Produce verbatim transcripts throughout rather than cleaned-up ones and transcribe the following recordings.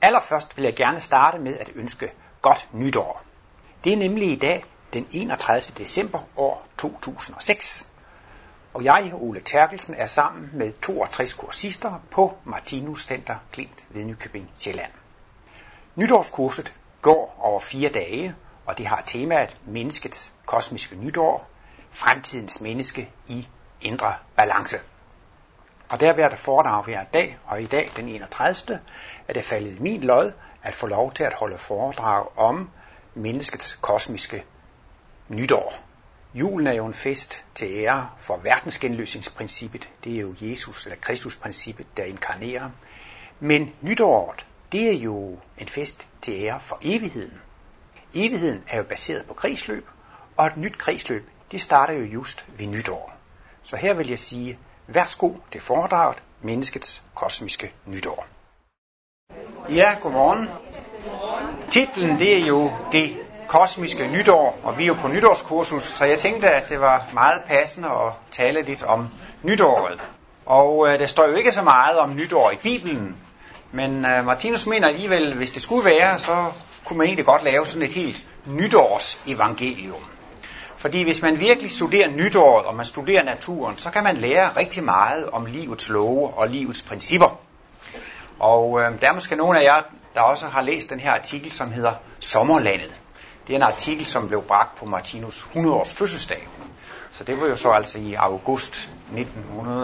Allerførst vil jeg gerne starte med at ønske godt nytår. Det er nemlig i dag den enogtredivte december år to tusind og seks, og jeg, Ole Terkelsen, er sammen med toogtres kursister på Martinus Center Klint ved Nykøbing Sjælland. Nytårskurset går over fire dage, og det har temaet menneskets kosmiske nytår, fremtidens menneske i indre balance. Og der vil der foredrag hver dag, og i dag den enogtredivte er det faldet i min lod at få lov til at holde foredrag om menneskets kosmiske nytår. Julen er jo en fest til ære for verdensgenløsningsprincippet. Det er jo Jesus eller Kristusprincippet, der inkarnerer. Men nytåret, det er jo en fest til ære for evigheden. Evigheden er jo baseret på kredsløb, og et nyt kredsløb, det starter jo just ved nytår. Så her vil jeg sige, værsgo til foredraget Menneskets kosmiske nytår. Ja, godmorgen. Titlen, det er jo det kosmiske nytår, og vi er jo på nytårskursus, så jeg tænkte, at det var meget passende at tale lidt om nytåret. Og øh, der står jo ikke så meget om nytår i Bibelen, men øh, Martinus mener alligevel, hvis det skulle være, så kunne man egentlig godt lave sådan et helt nytårsevangelium. Fordi hvis man virkelig studerer nytåret, og man studerer naturen, så kan man lære rigtig meget om livets love og livets principper. Og øh, der er måske nogle af jer, der også har læst den her artikel, som hedder Sommerlandet. Det er en artikel, som blev bragt på Martinus hundrede års fødselsdag. Så det var jo så altså i august nitten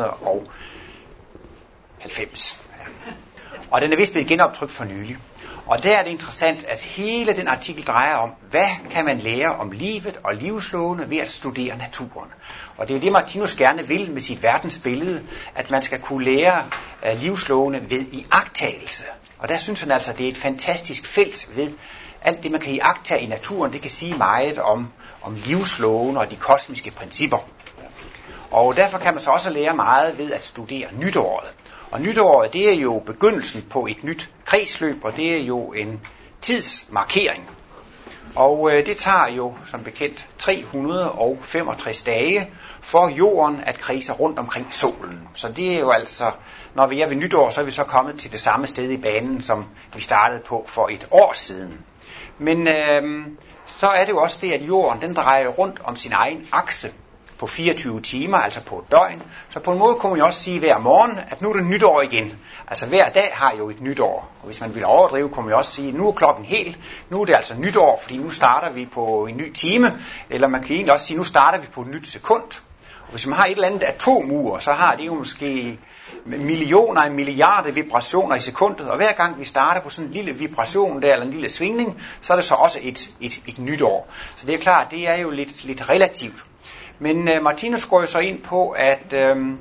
halvfems. Ja. Og den er vist blevet genoptrykt for nylig. Og der er det interessant, at hele den artikel drejer om, hvad kan man lære om livet og livslovene ved at studere naturen. Og det er det, Martinus gerne vil med sit verdensbillede, at man skal kunne lære uh, livslovene ved iagttagelse. Og der synes han altså, at det er et fantastisk felt ved alt det, man kan iagttage i naturen. Det kan sige meget om, om livslovene og de kosmiske principper. Og derfor kan man så også lære meget ved at studere nytåret. Og nytåret, det er jo begyndelsen på et nyt kredsløb, og det er jo en tidsmarkering. Og øh, det tager jo som bekendt tre hundrede og femogtres dage for jorden at kredse rundt omkring solen. Så det er jo altså, når vi er ved nytår, så er vi så kommet til det samme sted i banen, som vi startede på for et år siden. Men øh, så er det jo også det, at jorden den drejer rundt om sin egen akse på fireogtyve timer, altså på et døgn. Så på en måde kunne man jo også sige hver morgen, at nu er det nytår igen. Altså hver dag har jo et nytår. Og hvis man vil overdrive, kunne man jo også sige, at nu er klokken helt. Nu er det altså nytår, fordi nu starter vi på en ny time. Eller man kan egentlig også sige, at nu starter vi på et nyt sekund. Og hvis man har et eller andet atomur, så har det jo måske millioner af milliarder vibrationer i sekundet. Og hver gang vi starter på sådan en lille vibration der, eller en lille svingning, så er det så også et, et, et nytår. Så det er klart, det er jo lidt, lidt relativt. Men uh, Martinus går jo så ind på, at, øhm,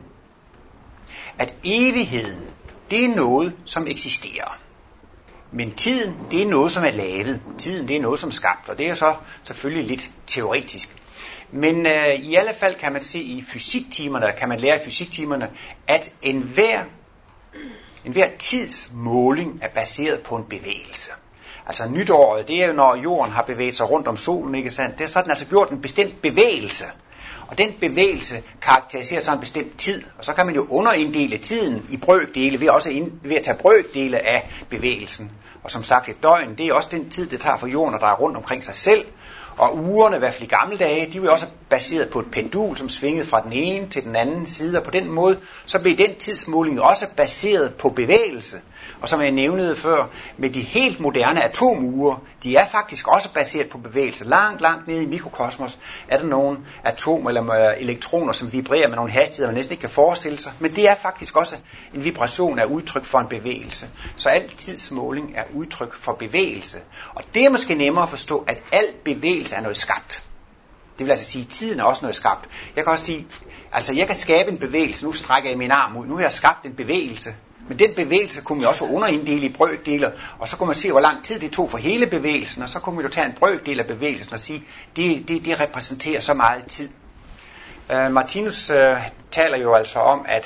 at evigheden, det er noget, som eksisterer. Men tiden, det er noget, som er lavet. Tiden, det er noget, som er skabt, og det er så selvfølgelig lidt teoretisk. Men uh, i alle fald kan man se i fysiktimerne, kan man lære i fysiktimerne, at enhver, enhver tidsmåling er baseret på en bevægelse. Altså nytåret, det er jo når jorden har bevæget sig rundt om solen, ikke sandt? Det er sådan altså gjort en bestemt bevægelse. Og den bevægelse karakteriserer så en bestemt tid, og så kan man jo underinddele tiden i brøkdele ved også ind, ved at tage brøkdele af bevægelsen. Og som sagt, et døgn, det er også den tid, det tager for jorden, der er rundt omkring sig selv. Og ugerne, i hvert fald i gamle dage, de var også baseret på et pendul, som svingede fra den ene til den anden side, og på den måde, så blev den tidsmåling også baseret på bevægelse. Og som jeg nævnede før, med de helt moderne atomure, de er faktisk også baseret på bevægelse. Langt, langt nede i mikrokosmos er der nogle atomer eller elektroner, som vibrerer med nogle hastigheder, man næsten ikke kan forestille sig. Men det er faktisk også en vibration af udtryk for en bevægelse. Så al tidsmåling er udtryk for bevægelse. Og det er måske nemmere at forstå, at al bevægelse er noget skabt. Det vil altså sige, at tiden er også noget skabt. Jeg kan også sige, altså jeg kan skabe en bevægelse, nu strækker jeg min arm ud, nu har jeg skabt en bevægelse. Men den bevægelse kunne man også underinddele i brøkdeler, og så kunne man se, hvor lang tid det tog for hele bevægelsen, og så kunne man jo tage en brøkdel af bevægelsen og sige, det, det, det repræsenterer så meget tid. Uh, Martinus uh, taler jo altså om, at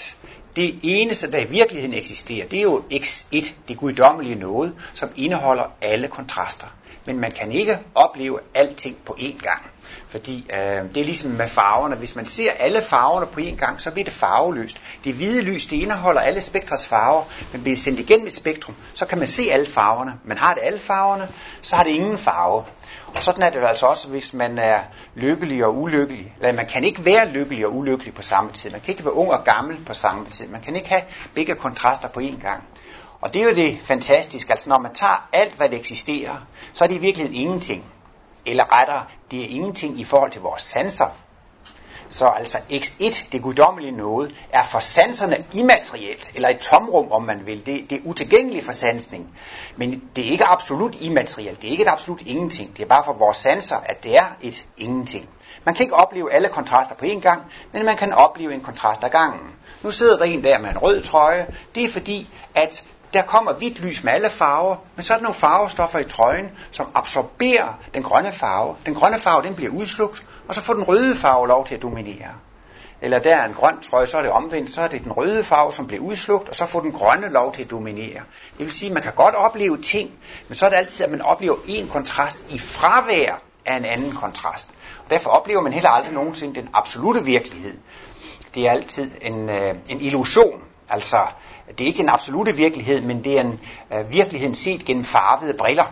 Det eneste, der i virkeligheden eksisterer, det er jo X et, det guddommelige noget, som indeholder alle kontraster. Men man kan ikke opleve alting på én gang. Fordi øh, det er ligesom med farverne. Hvis man ser alle farverne på én gang, så bliver det farveløst. Det hvide lys, det indeholder alle spektrets farver, men bliver sendt igennem et spektrum, så kan man se alle farverne. Man har det alle farverne, så har det ingen farve. Og sådan er det jo altså også, hvis man er lykkelig og ulykkelig. Eller man kan ikke være lykkelig og ulykkelig på samme tid. Man kan ikke være ung og gammel på samme tid. Man kan ikke have begge kontraster på én gang. Og det er jo det fantastiske. Altså når man tager alt, hvad det eksisterer, så er det i virkeligheden ingenting. Eller rettere, det er ingenting i forhold til vores sanser. Så altså X et, det guddommelige noget, er for sanserne immaterielt, eller et tomrum, om man vil. Det, det er utilgængeligt for sansning. Men det er ikke absolut immaterielt, det er ikke et absolut ingenting. Det er bare for vores sanser, at det er et ingenting. Man kan ikke opleve alle kontraster på én gang, men man kan opleve en kontrast ad gangen. Nu sidder der en der med en rød trøje. Det er fordi, at der kommer hvidt lys med alle farver, men så er der nogle farvestoffer i trøjen, som absorberer den grønne farve. Den grønne farve, den bliver udslugt, og så får den røde farve lov til at dominere. Eller der er en grøn trøje, så er det omvendt, så er det den røde farve, som bliver udslugt, og så får den grønne lov til at dominere. Det vil sige, at man kan godt opleve ting, men så er det altid, at man oplever en kontrast i fravær af en anden kontrast. Og derfor oplever man heller aldrig nogensinde den absolute virkelighed. Det er altid en, øh, en illusion, altså det er ikke den absolute virkelighed, men det er en øh, virkeligheden set gennem farvede briller.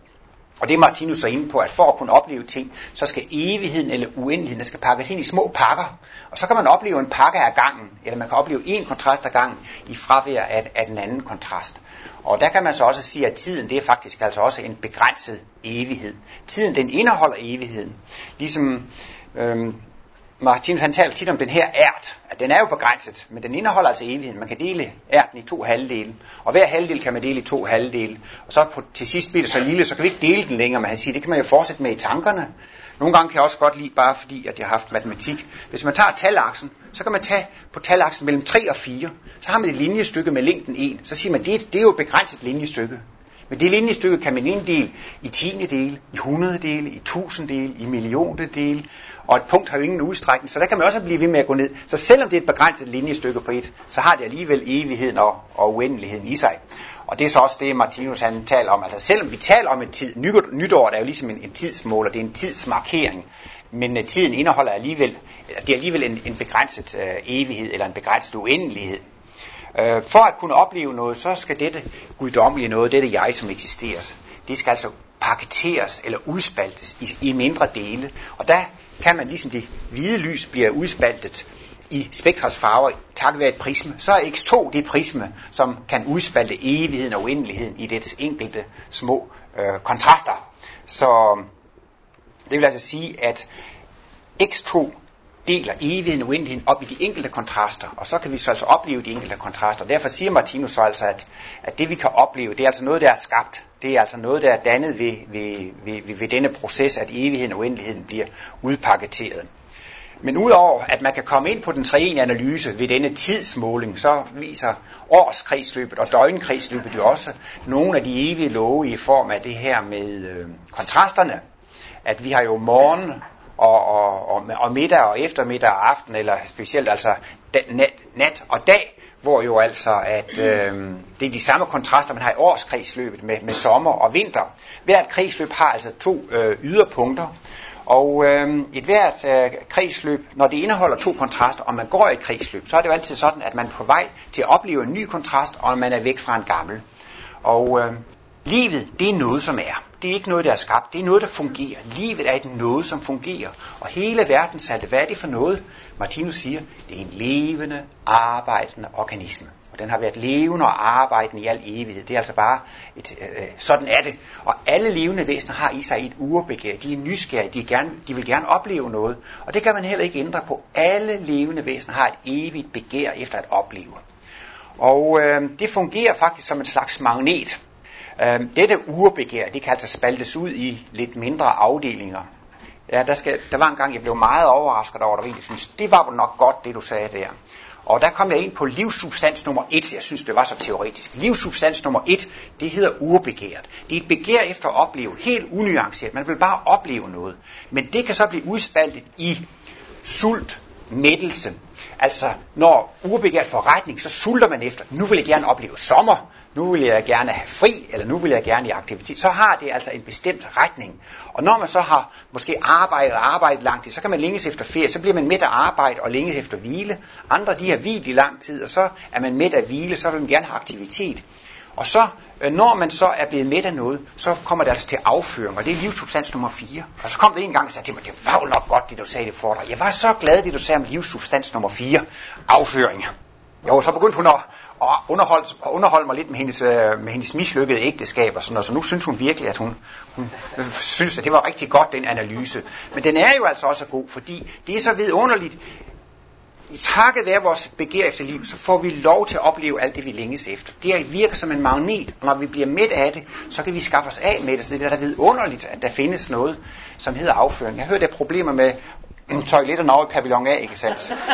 Og det er Martinus så inde på, at for at kunne opleve ting, så skal evigheden eller uendeligheden, der skal pakkes ind i små pakker. Og så kan man opleve en pakke af gangen, eller man kan opleve en kontrast af gangen i fravær af, af den anden kontrast. Og der kan man så også sige, at tiden, det er faktisk altså også en begrænset evighed. Tiden, den indeholder evigheden. Ligesom øhm, Martinus, han taler tit om den her ært, at den er jo begrænset, men den indeholder altså evigheden. Man kan dele ærten i to halvdele, og hver halvdel kan man dele i to halvdele. Og så på, til sidst bliver det så lille, så kan vi ikke dele den længere, men han siger, det kan man jo fortsætte med i tankerne. Nogle gange kan jeg også godt lide, bare fordi at jeg har haft matematik. Hvis man tager talaksen, så kan man tage på talaksen mellem tre og fire. Så har man et linjestykke med længden en. Så siger man, det, det er jo et begrænset linjestykke. Men det linjestykke kan man inddele i tiendedele, i hundreddele, i tusinddele, i milliontedele. Og et punkt har jo ingen udstrækning, så der kan man også blive ved med at gå ned. Så selvom det er et begrænset linjestykke på et, så har det alligevel evigheden og, og uendeligheden i sig. Og det er så også det, Martinus han taler om. Altså selvom vi taler om en tid, nytår er jo ligesom en, en tidsmåler, det er en tidsmarkering. Men uh, tiden indeholder alligevel, det er alligevel en, en begrænset uh, evighed eller en begrænset uendelighed. Uh, for at kunne opleve noget, så skal dette guddommelige noget, dette jeg, som eksisterer, det skal altså paketeres eller udspaltes i, i mindre dele. Og der kan man ligesom det hvide lys bliver udspaltet i spektrets farver takket være et prisme, så er X to det prisme, som kan udspalte evigheden og uendeligheden i dets enkelte små øh, kontraster. Så det vil altså sige, at X to deler evigheden og uendeligheden op i de enkelte kontraster, og så kan vi så altså opleve de enkelte kontraster. Derfor siger Martinus så altså, at, at det vi kan opleve, det er altså noget, der er skabt. Det er altså noget, der er dannet ved, ved, ved, ved denne proces, at evigheden og uendeligheden bliver udpaketeret. Men udover at man kan komme ind på den treenige analyse ved denne tidsmåling, så viser årskredsløbet og døgnkredsløbet jo også nogle af de evige love i form af det her med øh, kontrasterne. At vi har jo morgen og, og, og, og middag og eftermiddag og aften, eller specielt altså nat, nat og dag, hvor jo altså at øh, det er de samme kontraster, man har i årskredsløbet med, med sommer og vinter. Hvert kredsløb har altså to øh, yderpunkter. Og øh, et hvert øh, kredsløb, når det indeholder to kontraster, og man går i et kredsløb, så er det jo altid sådan, at man er på vej til at opleve en ny kontrast, og man er væk fra en gammel. Og øh, livet, det er noget, som er. Det er ikke noget, der er skabt. Det er noget, der fungerer. Livet er et noget, som fungerer. Og hele verdenssaltet, hvad er det for noget? Martinus siger, det er en levende, arbejdende organisme. Og den har været levende og arbejdende i al evighed. Det er altså bare, et, øh, sådan er det. Og alle levende væsener har i sig et urbegær. De er nysgerrige, de, gerne, de vil gerne opleve noget. Og det kan man heller ikke ændre på. Alle levende væsener har et evigt begær efter at opleve. Og øh, det fungerer faktisk som en slags magnet. Øh, dette urbegær, det kan altså spaltes ud i lidt mindre afdelinger. Ja, der, skal, der var en gang, jeg blev meget overrasket over, at jeg egentlig synes, det var nok godt, det du sagde der. Og der kom jeg ind på livssubstans nummer et. Jeg synes, det var så teoretisk. Livssubstans nummer et, det hedder urbegæret. Det er et begær efter at opleve, helt unuanceret. Man vil bare opleve noget. Men det kan så blive udspaltet i sult, mættelse. Altså, når ubegæret forretning, så sulter man efter, nu vil jeg gerne opleve sommer, nu vil jeg gerne have fri, eller nu vil jeg gerne i aktivitet. Så har det altså en bestemt retning. Og når man så har måske arbejdet og arbejdet lang tid, så kan man længes efter ferie, så bliver man mæt af arbejde og længes efter hvile. Andre, de har hvilet i lang tid, og så er man mæt af hvile, så vil man gerne have aktivitet. Og så, når man så er blevet mæt af noget, så kommer det altså til afføring, og det er livssubstans nummer fire. Og så kom det en gang og sagde til mig, det var jo nok godt, det du sagde det for dig. Jeg var så glad, det du sagde om livssubstans nummer fire, afføring. Jo, så begyndte hun at underholde, at underholde mig lidt med hendes, med hendes mislykkede ægteskab og sådan noget, så nu synes hun virkelig, at hun, hun synes, at det var rigtig godt, den analyse. Men den er jo altså også god, fordi det er så vidunderligt. I takket være vores begær efter liv, så får vi lov til at opleve alt det, vi længes efter. Det virker som en magnet, og når vi bliver mæt af det, så kan vi skaffe os af med det. Så det er da vidunderligt, at der findes noget, som hedder afføring. Jeg hørte, der er problemer med toiletterne over i pavillon A, ikke sandt? Så,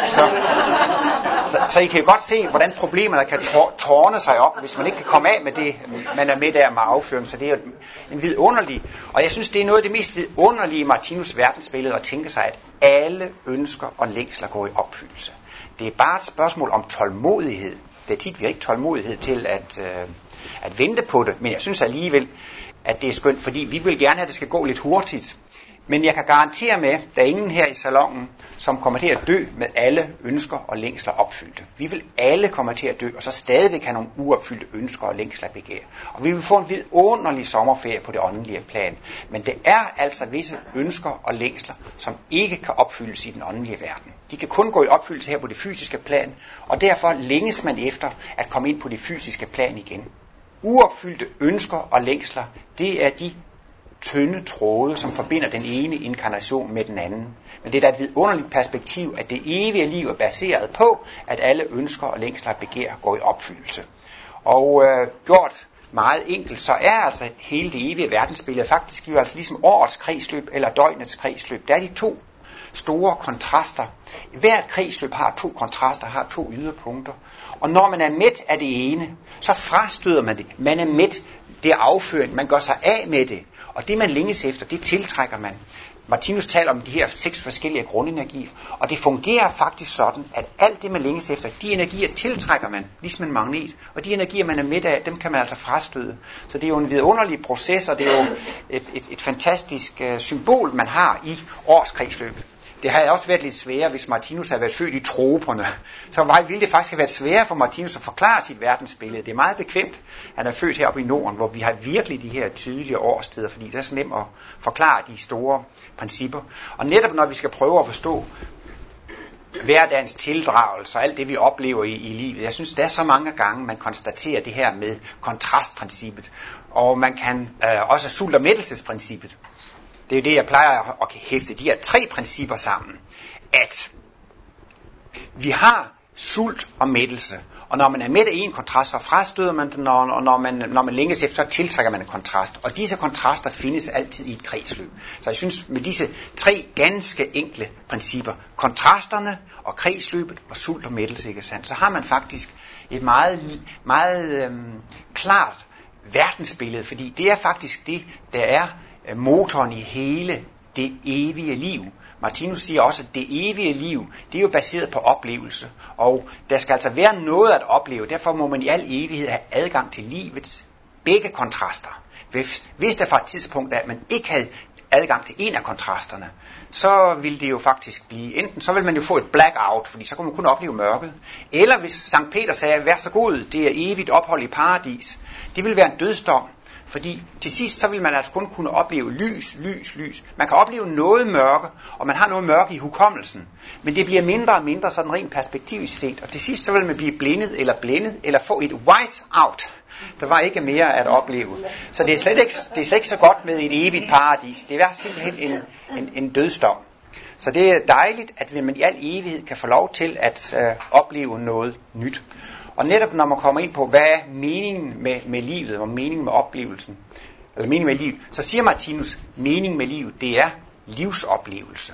så, så I kan jo godt se, hvordan problemerne kan tårne sig op, hvis man ikke kan komme af med det, man er med der med afføring. Så det er jo en vidunderlig, og jeg synes, det er noget af det mest vidunderlige i Martinus verdensbillede at tænke sig, at alle ønsker og længsler går i opfyldelse. Det er bare et spørgsmål om tålmodighed. Det er tit, vi har ikke tålmodighed til at, øh, at vente på det, men jeg synes alligevel, at det er skønt, fordi vi vil gerne have, at det skal gå lidt hurtigt. Men jeg kan garantere med, at der er ingen her i salonen, som kommer til at dø med alle ønsker og længsler opfyldte. Vi vil alle komme til at dø, og så stadigvæk have nogle uopfyldte ønsker og længsler begær. Og vi vil få en vidunderlig sommerferie på det åndelige plan. Men det er altså visse ønsker og længsler, som ikke kan opfyldes i den åndelige verden. De kan kun gå i opfyldelse her på det fysiske plan, og derfor længes man efter at komme ind på det fysiske plan igen. Uopfyldte ønsker og længsler, det er de tynde tråde, som forbinder den ene inkarnation med den anden. Men det er da et vidunderligt perspektiv, at det evige liv er baseret på, at alle ønsker og længsler og begær går i opfyldelse. Og øh, gjort meget enkelt, så er altså hele det evige verdensbillede faktisk jo altså ligesom årets kredsløb eller døgnets kredsløb. Der er de to store kontraster. Hvert kredsløb har to kontraster, har to yderpunkter. Og når man er mæt af det ene, så frastøder man det. Man er mæt, det er afføring, man gør sig af med det. Og det man længes efter, det tiltrækker man. Martinus taler om de her seks forskellige grundenergier, og det fungerer faktisk sådan, at alt det man længes efter, de energier tiltrækker man, ligesom en magnet, og de energier man er midt af, dem kan man altså frastøde. Så det er jo en vidunderlig proces, og det er jo et, et, et fantastisk uh, symbol, man har i årskredsløbet. Det havde også været lidt sværere, hvis Martinus havde været født i troperne. Så ville det faktisk have været sværere for Martinus at forklare sit verdensbillede. Det er meget bekvemt, han er født heroppe i Norden, hvor vi har virkelig de her tydelige årstider, fordi det er så nemt at forklare de store principper. Og netop når vi skal prøve at forstå hverdagens tildragelse og alt det, vi oplever i, i livet. Jeg synes, der er så mange gange, man konstaterer det her med kontrastprincippet. Og man kan øh, også sult- og mættelsesprincippet. Det er jo det, jeg plejer at hæfte de her tre principper sammen. At vi har sult og mættelse. Og når man er mæt af en kontrast, så frastøder man den, og når man, når man længes efter, så tiltrækker man en kontrast. Og disse kontraster findes altid i et kredsløb. Så jeg synes, med disse tre ganske enkle principper, kontrasterne og kredsløbet og sult og mættelse, ikke sandt, så har man faktisk et meget, meget øhm, klart verdensbillede, fordi det er faktisk det, der er motoren i hele det evige liv. Martinus siger også, at det evige liv, det er jo baseret på oplevelse, og der skal altså være noget at opleve, derfor må man i al evighed have adgang til livets begge kontraster. Hvis der fra et tidspunkt er, at man ikke havde adgang til en af kontrasterne, så ville det jo faktisk blive, enten så vil man jo få et blackout, fordi så kunne man kun opleve mørket, eller hvis Sankt Peter sagde, vær så god, det er evigt ophold i paradis, det vil være en dødsdom. Fordi til sidst, så vil man altså kun kunne opleve lys, lys, lys. Man kan opleve noget mørke, og man har noget mørke i hukommelsen. Men det bliver mindre og mindre sådan rent perspektivt set. Og til sidst, så vil man blive blindet eller blændet, eller få et white out. Der var ikke mere at opleve. Så det er slet ikke, det er slet ikke så godt med et evigt paradis. Det er simpelthen en, en, en dødsdom. Så det er dejligt, at man i al evighed kan få lov til at øh, opleve noget nyt. Og netop når man kommer ind på, hvad er meningen med, med livet, og meningen med oplevelsen, eller meningen med livet, så siger Martinus, meningen med livet, det er livsoplevelse.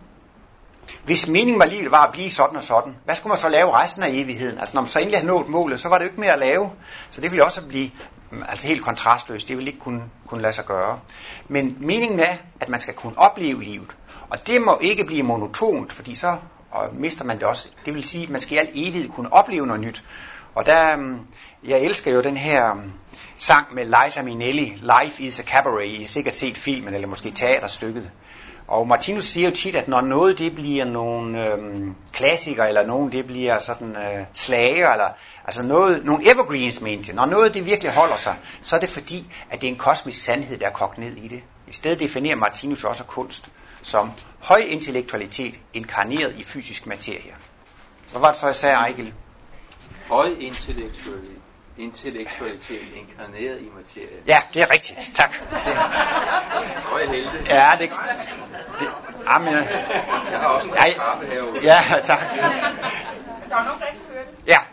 Hvis meningen med livet var at blive sådan og sådan, hvad skulle man så lave resten af evigheden? Altså når man så endelig har nået målet, så var det jo ikke mere at lave. Så det ville også blive altså helt kontrastløst, det ville ikke kunne, kunne lade sig gøre. Men meningen er, at man skal kunne opleve livet. Og det må ikke blive monotont, fordi så og mister man det også. Det vil sige, at man skal i al evighed kunne opleve noget nyt. Og der, jeg elsker jo den her sang med Liza Minnelli, Life is a Cabaret. I har sikkert set filmen, eller måske teaterstykket. Og Martinus siger jo tit, at når noget det bliver nogle øhm, klassikere, eller nogen det bliver sådan øh, slager, eller altså noget, nogle evergreens, mente jeg. Når noget det virkelig holder sig, så er det fordi, at det er en kosmisk sandhed, der er kogt ned i det. I stedet definerer Martinus også kunst som høj intellektualitet inkarneret i fysisk materie. Hvad var det så, jeg sagde, Ejgil? Høj intellektualitet. Intellektualitet inkarneret i materie. Ja, det er rigtigt. Tak. Det. Høj helte. Ja, det... det jamen, jeg... jeg har også en kaffe herude. Ja, tak. Der er nogen, der ikke hører det. Ja.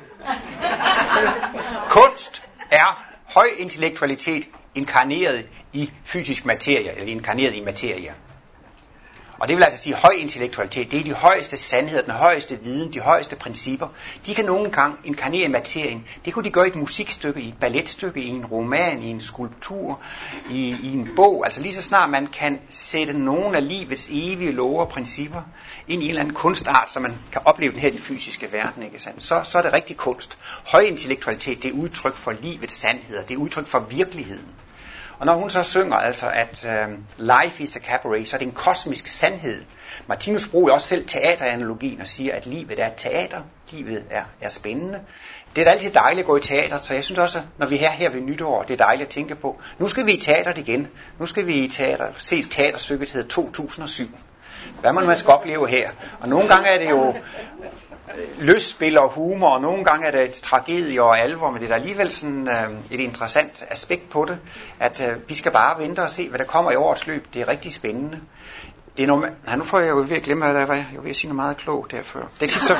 Kunst er høj intellektualitet inkarneret i fysisk materie, eller inkarneret i materie. Og det vil altså sige, at høj intellektualitet, det er de højeste sandheder, den højeste viden, de højeste principper. De kan nogle gange inkarnere i materien. Det kunne de gøre i et musikstykke, i et balletstykke, i en roman, i en skulptur, i, i en bog. Altså lige så snart man kan sætte nogle af livets evige love og principper ind i en eller anden kunstart, så man kan opleve den her i den fysiske verden, ikke sandt? Så, så er det rigtig kunst. Høj intellektualitet, det er udtryk for livets sandheder, det er udtryk for virkeligheden. Og når hun så synger altså, at uh, life is a cabaret, så er det en kosmisk sandhed. Martinus bruger også selv teateranalogien og siger, at livet er et teater. Livet er, er spændende. Det er da altid dejligt at gå i teater, så jeg synes også, når vi er her ved nytår, det er dejligt at tænke på. Nu skal vi i teateret igen. Nu skal vi i teater, se teaterstykket til to tusind og syv. Hvad man, man skal opleve her. Og nogle gange er det jo lystspil og humor, og nogle gange er det et tragedie og alvor, men det er alligevel sådan øh, et interessant aspekt på det, at øh, vi skal bare vente og se, hvad der kommer i årets løb. Det er rigtig spændende. Det er noget, nej, nu får jeg jo ved at glemme, hvad der var. Jeg var ved at sige noget meget klogt der før. Det er tit, så,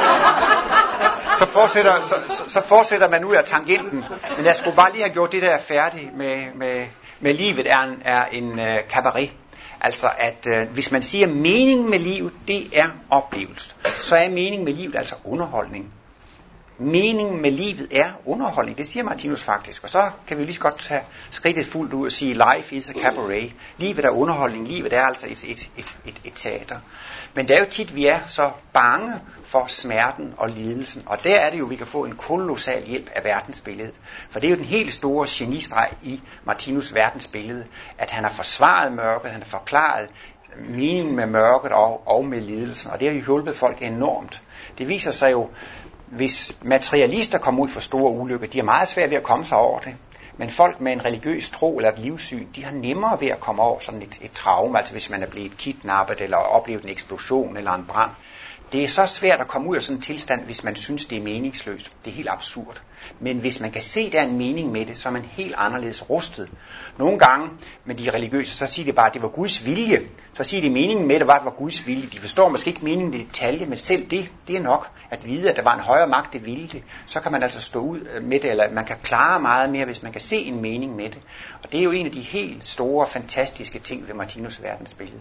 så, fortsætter, så, så, så fortsætter man ud af tangenten, men jeg skulle bare lige have gjort det der færdigt med, med, med livet er en, er en øh, cabaret. Altså at øh, hvis man siger, at meningen med livet, det er oplevelse, så er meningen med livet altså underholdning. Meningen med livet er underholdning, det siger Martinus faktisk. Og så kan vi lige så godt tage skridtet fuldt ud og sige, life is a cabaret. Livet er underholdning, livet er altså et, et, et, et, et teater. Men det er jo tit, vi er så bange for smerten og lidelsen. Og der er det jo, vi kan få en kolossal hjælp af verdensbilledet. For det er jo den helt store genistreg i Martinus verdensbillede, at han har forsvaret mørket, han har forklaret meningen med mørket og, og med lidelsen. Og det har jo hjulpet folk enormt. Det viser sig jo, hvis materialister kommer ud for store ulykker, de har meget svært ved at komme sig over det. Men folk med en religiøs tro eller et livssyn, de har nemmere ved at komme over sådan et, et traume, altså hvis man er blevet kidnappet eller oplevet en eksplosion eller en brand. Det er så svært at komme ud af sådan en tilstand, hvis man synes, det er meningsløst. Det er helt absurd. Men hvis man kan se, der er en mening med det, så er man helt anderledes rustet. Nogle gange med de religiøse, så siger de bare, at det var Guds vilje. Så siger de, at meningen med det var, at det var Guds vilje. De forstår måske ikke meningen i detalje, men selv det, det er nok at vide, at der var en højere magt, der ville det. Så kan man altså stå ud med det, eller man kan klare meget mere, hvis man kan se en mening med det. Og det er jo en af de helt store, fantastiske ting ved Martinus verdensbillede.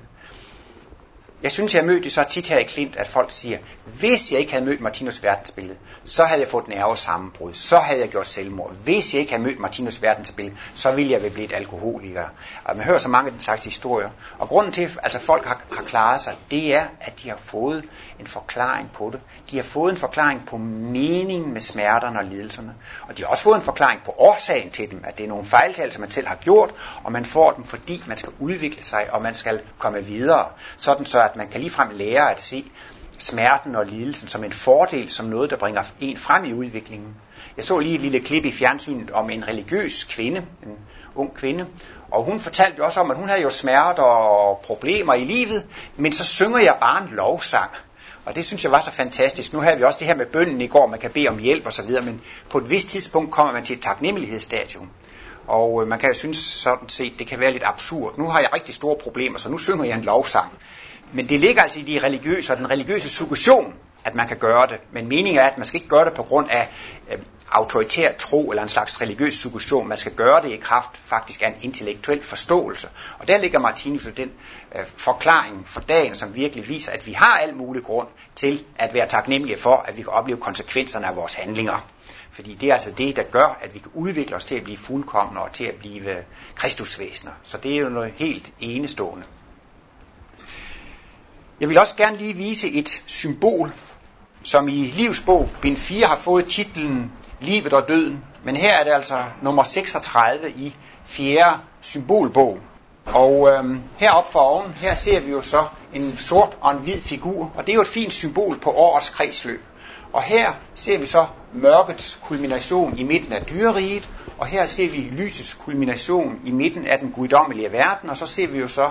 Jeg synes, jeg har mødt det så tit her i Klint, at folk siger, hvis jeg ikke havde mødt Martinus verdensbillede, så havde jeg fået nervesammenbrud, så havde jeg gjort selvmord. Hvis jeg ikke havde mødt Martinus verdensbillede, så ville jeg vel blive et alkoholiker. Og man hører så mange af den slags historier. Og grunden til, at altså folk har, har klaret sig, det er, at de har fået en forklaring på det. De har fået en forklaring på meningen med smerterne og lidelserne. Og de har også fået en forklaring på årsagen til dem, at det er nogle fejltagelser, man selv har gjort, og man får dem, fordi man skal udvikle sig, og man skal komme videre. Sådan så, at man kan ligefrem lære at se smerten og lidelsen som en fordel, som noget, der bringer en frem i udviklingen. Jeg så lige et lille klip i fjernsynet om en religiøs kvinde, en ung kvinde, og hun fortalte jo også om, at hun havde jo smerter og problemer i livet, men så synger jeg bare en lovsang. Og det synes jeg var så fantastisk. Nu havde vi også det her med bønnen i går, man kan bede om hjælp og så videre, men på et vist tidspunkt kommer man til et taknemmelighedsstadium. Og man kan jo synes sådan set, det kan være lidt absurd. Nu har jeg rigtig store problemer, så nu synger jeg en lovsang. Men det ligger altså i de religiøse og den religiøse suggestion, at man kan gøre det. Men meningen er, at man skal ikke gøre det på grund af øh, autoritær tro eller en slags religiøs suggestion. Man skal gøre det i kraft faktisk af en intellektuel forståelse. Og der ligger Martinus den øh, forklaring for dagen, som virkelig viser, at vi har al mulig grund til at være taknemmelige for, at vi kan opleve konsekvenserne af vores handlinger. Fordi det er altså det, der gør, at vi kan udvikle os til at blive fuldkomne og til at blive kristusvæsener. Så det er jo noget helt enestående. Jeg vil også gerne lige vise et symbol, som i Livsbog, bind fire, har fået titlen Livet og Døden. Men her er det altså nummer seksogtredive i fjerde symbolbog. Og øhm, heroppe for oven, her ser vi jo så en sort og en hvid figur, og det er jo et fint symbol på årets kredsløb. Og her ser vi så mørkets kulmination i midten af dyreriget, og her ser vi lysets kulmination i midten af den guddommelige verden, og så ser vi jo så,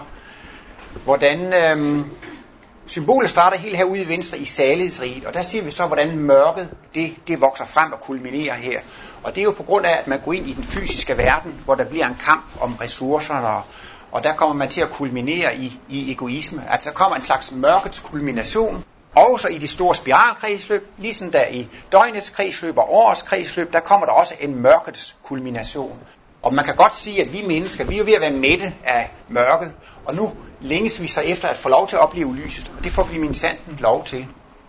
hvordan øhm, symbolet starter helt herude i venstre i salighedsriget, og der ser vi så, hvordan mørket det, det vokser frem og kulminerer her. Og det er jo på grund af, at man går ind i den fysiske verden, hvor der bliver en kamp om ressourcerne, og, og der kommer man til at kulminere i, i egoisme. Altså der kommer en slags mørkets kulmination, også i de store spiralkredsløb, ligesom der i døgnets kredsløb og årets kredsløb, der kommer der også en mørkets kulmination. Og man kan godt sige, at vi mennesker, vi er jo ved at være mætte af mørket, og nu længes vi så efter at få lov til at opleve lyset, og det får vi minsanden lov til.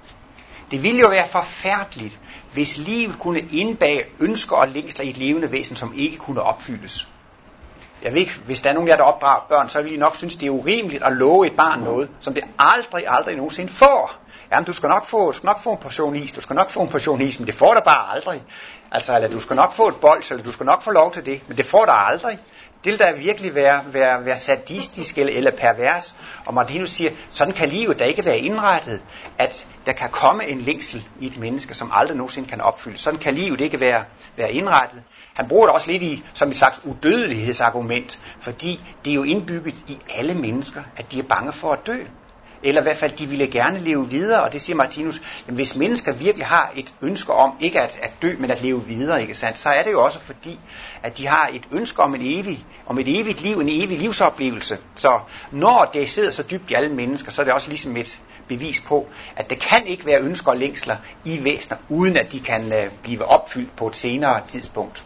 Det ville jo være forfærdeligt, hvis livet kunne indbage ønsker og længsler i et levende væsen, som ikke kunne opfyldes. Jeg ved ikke, hvis der er nogen af jer, der opdrager børn, så vil I nok synes, det er urimeligt at love et barn noget, som det aldrig, aldrig nogensinde får. Jamen, du skal nok få, du skal nok få en portion is, du skal nok få en portion is, men det får du bare aldrig. Altså, eller du skal nok få et bold, eller du skal nok få lov til det, men det får du aldrig. Det vil da virkelig være, være, være sadistisk eller, eller pervers. Og Martinus siger, sådan kan livet da ikke være indrettet, at der kan komme en længsel i et menneske, som aldrig nogensinde kan opfyldes. Sådan kan livet ikke være, være indrettet. Han bruger det også lidt i, som et slags udødelighedsargument, fordi det er jo indbygget i alle mennesker, at de er bange for at dø. Eller i hvert fald, de ville gerne leve videre, og det siger Martinus, jamen, hvis mennesker virkelig har et ønske om, ikke at, at dø, men at leve videre, ikke sandt, så er det jo også fordi, at de har et ønske om, en evig, om et evigt liv, en evig livsoplevelse. Så når det sidder så dybt i alle mennesker, så er det også ligesom et bevis på, at det kan ikke være ønsker og længsler i væsener, uden at de kan øh, blive opfyldt på et senere tidspunkt.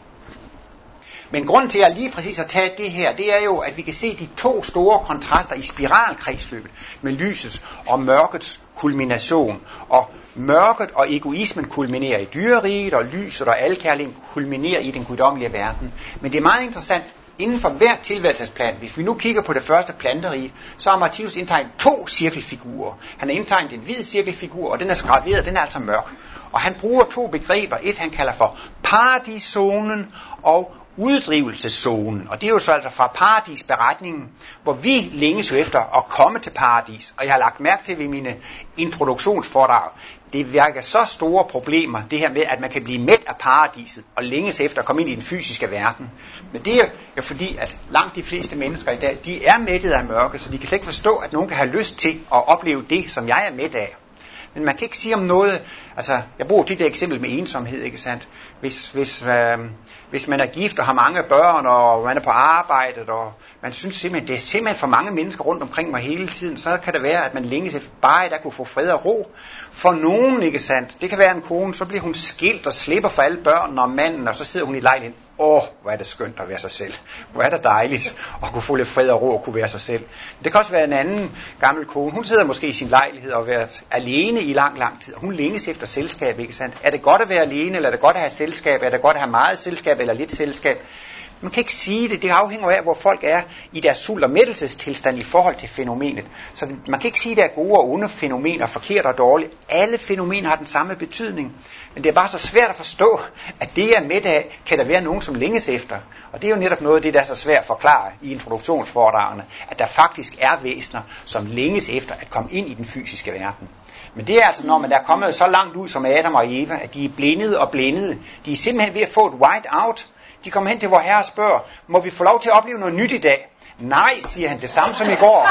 Men grunden til, at jeg lige præcis har taget det her, det er jo, at vi kan se de to store kontraster i spiralkredsløbet med lysets og mørkets kulmination. Og mørket og egoismen kulminerer i dyreriget, og lyset og alkærligheden kulminerer i den guddommelige verden. Men det er meget interessant, inden for hver tilværelsesplan, hvis vi nu kigger på det første planterige, så har Martinus indtegnet to cirkelfigurer. Han har indtegnet en hvid cirkelfigur, og den er skraveret, den er altså mørk. Og han bruger to begreber, et han kalder for paradiszonen og uddrivelseszonen, og det er jo så altså fra paradisberetningen, hvor vi længes jo efter at komme til paradis, og jeg har lagt mærke til ved mine introduktionsforedrag, det virker så store problemer, det her med, at man kan blive mæt af paradiset, og længes efter at komme ind i den fysiske verden. Men det er jo fordi, at langt de fleste mennesker i dag, de er mættet af mørke, så de kan slet ikke forstå, at nogen kan have lyst til at opleve det, som jeg er mæt af. Men man kan ikke sige om noget, altså jeg bruger det der eksempel med ensomhed, ikke sandt? Hvis, hvis, øh, hvis man er gift og har mange børn, og man er på arbejdet, og man synes simpelthen, det er simpelthen for mange mennesker rundt omkring mig hele tiden, så kan det være, at man længes efter bare, der kunne få fred og ro. For nogen, ikke sandt? Det kan være en kone, så bliver hun skilt og slipper for alle børnene og manden, og så sidder hun i lejligheden. Åh, hvor er det skønt at være sig selv. Hvor er det dejligt at kunne få lidt fred og ro og kunne være sig selv. Det kan også være en anden gammel kone. Hun sidder måske i sin lejlighed og har været alene i lang, lang tid. Og hun længes efter selskab, ikke sandt? Er det godt at være alene, eller er det godt at have selskab? Er det godt at have meget selskab, eller lidt selskab? Man kan ikke sige det. Det afhænger af, hvor folk er i deres sult- og mættelsestilstand i forhold til fænomenet. Så man kan ikke sige, at der er gode og onde fænomener, forkert og dårligt. Alle fænomener har den samme betydning. Men det er bare så svært at forstå, at det er midt af, kan der være nogen, som længes efter. Og det er jo netop noget af det, der er så svært at forklare i introduktionsforedragene, at der faktisk er væsener, som længes efter at komme ind i den fysiske verden. Men det er altså, når man er kommet så langt ud som Adam og Eva, at de er blindede og blindede. De er simpelthen ved at få et white out. De kommer hen til vor herre og spørger, må vi få lov til at opleve noget nyt i dag? Nej, siger han, det samme som i går.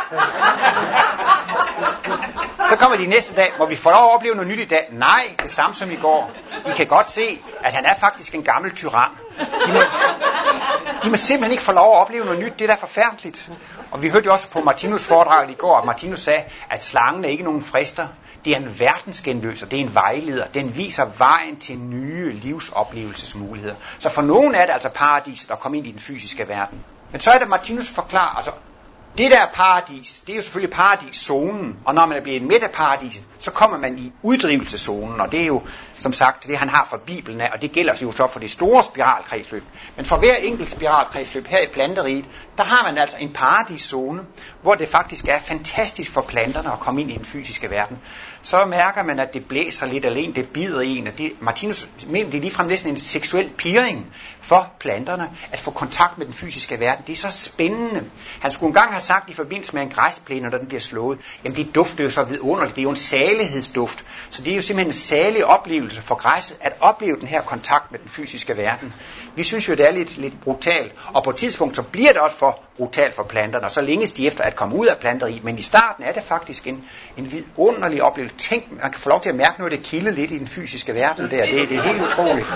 Så kommer de næste dag, må vi få lov at opleve noget nyt i dag? Nej, det samme som i går. I kan godt se, at han er faktisk en gammel tyran. De må, de må simpelthen ikke få lov at opleve noget nyt, det er da forfærdeligt. Og vi hørte jo også på Martinus foredrag i går, at Martinus sagde, at slangen er ikke nogen frister. Det er en verdensgenløser, det er en vejleder. Den viser vejen til nye livsoplevelsesmuligheder. Så for nogen er det altså paradiset at komme ind i den fysiske verden. Men så er det, Martinus forklarer, altså Det der paradis, det er jo selvfølgelig paradiszonen, og når man er blevet midt af paradiset, så kommer man i uddrivelseszonen, og det er jo som sagt det, han har fra Bibelen af, og det gælder jo så for det store spiralkredsløb. Men for hver enkelt spiralkredsløb her i planteriget, der har man altså en paradiszone, hvor det faktisk er fantastisk for planterne at komme ind i den fysiske verden. Så mærker man, at det blæser lidt alene, det bider en, og det, Martinus mener, det er ligefrem næsten en seksuel pirring for planterne, at få kontakt med den fysiske verden. Det er så spændende. Han skulle engang have sagt i forbindelse med en græsplæne, når den bliver slået, jamen det dufter jo så vidunderligt, det er jo en salighedsduft. Så det er jo simpelthen en salig oplevelse for græsset, at opleve den her kontakt med den fysiske verden. Vi synes jo, det er lidt, lidt brutalt, og på et tidspunkt så bliver det også for brutalt for planterne, og så længes de efter at komme ud af planteriet, men i starten er det faktisk en, en vidunderlig oplevelse. Tænk, man kan få lov til at mærke noget, det kilder lidt i den fysiske verden der, det, det er helt utroligt.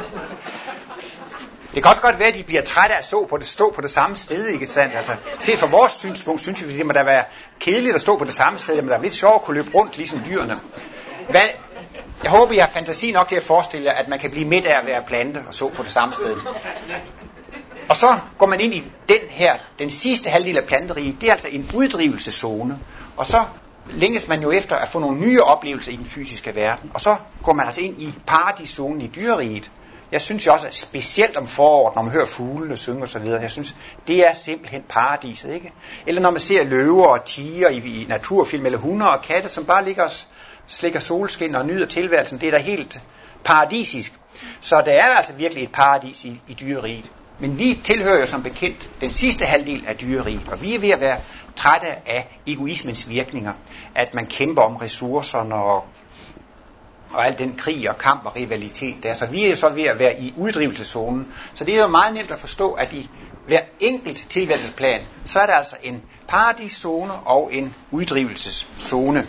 Det kan også godt være, at de bliver trætte af at stå på det, stå på det samme sted, ikke sandt? Altså, set fra vores synspunkt, synes vi, det må da være kedeligt at stå på det samme sted, men der er lidt sjovt at kunne løbe rundt, ligesom dyrene. Hvad? Jeg håber, I har fantasi nok til at forestille jer, at man kan blive midt af at være plante og så på det samme sted. Og så går man ind i den her, den sidste halvdel af planteriget, det er altså en uddrivelseszone, og så længes man jo efter at få nogle nye oplevelser i den fysiske verden, og så går man altså ind i paradiszonen i dyreriget. Jeg synes jo også, at specielt om foråret, når man hører fuglene synge og så videre, jeg synes, det er simpelthen paradiset, ikke? Eller når man ser løver og tiger i, i naturfilm, eller hunder og katte, som bare ligger og slikker solskin og nyder tilværelsen, det er da helt paradisisk. Så der er altså virkelig et paradis i, i dyreriget. Men vi tilhører jo som bekendt den sidste halvdel af dyreriget, og vi er ved at være trætte af egoismens virkninger, at man kæmper om ressourcerne og og al den krig og kamp og rivalitet der. Så vi er jo så ved at være i uddrivelseszonen. Så det er jo meget nemt at forstå, at i hver enkelt tilværelsesplan, så er der altså en paradiszone og en uddrivelseszone.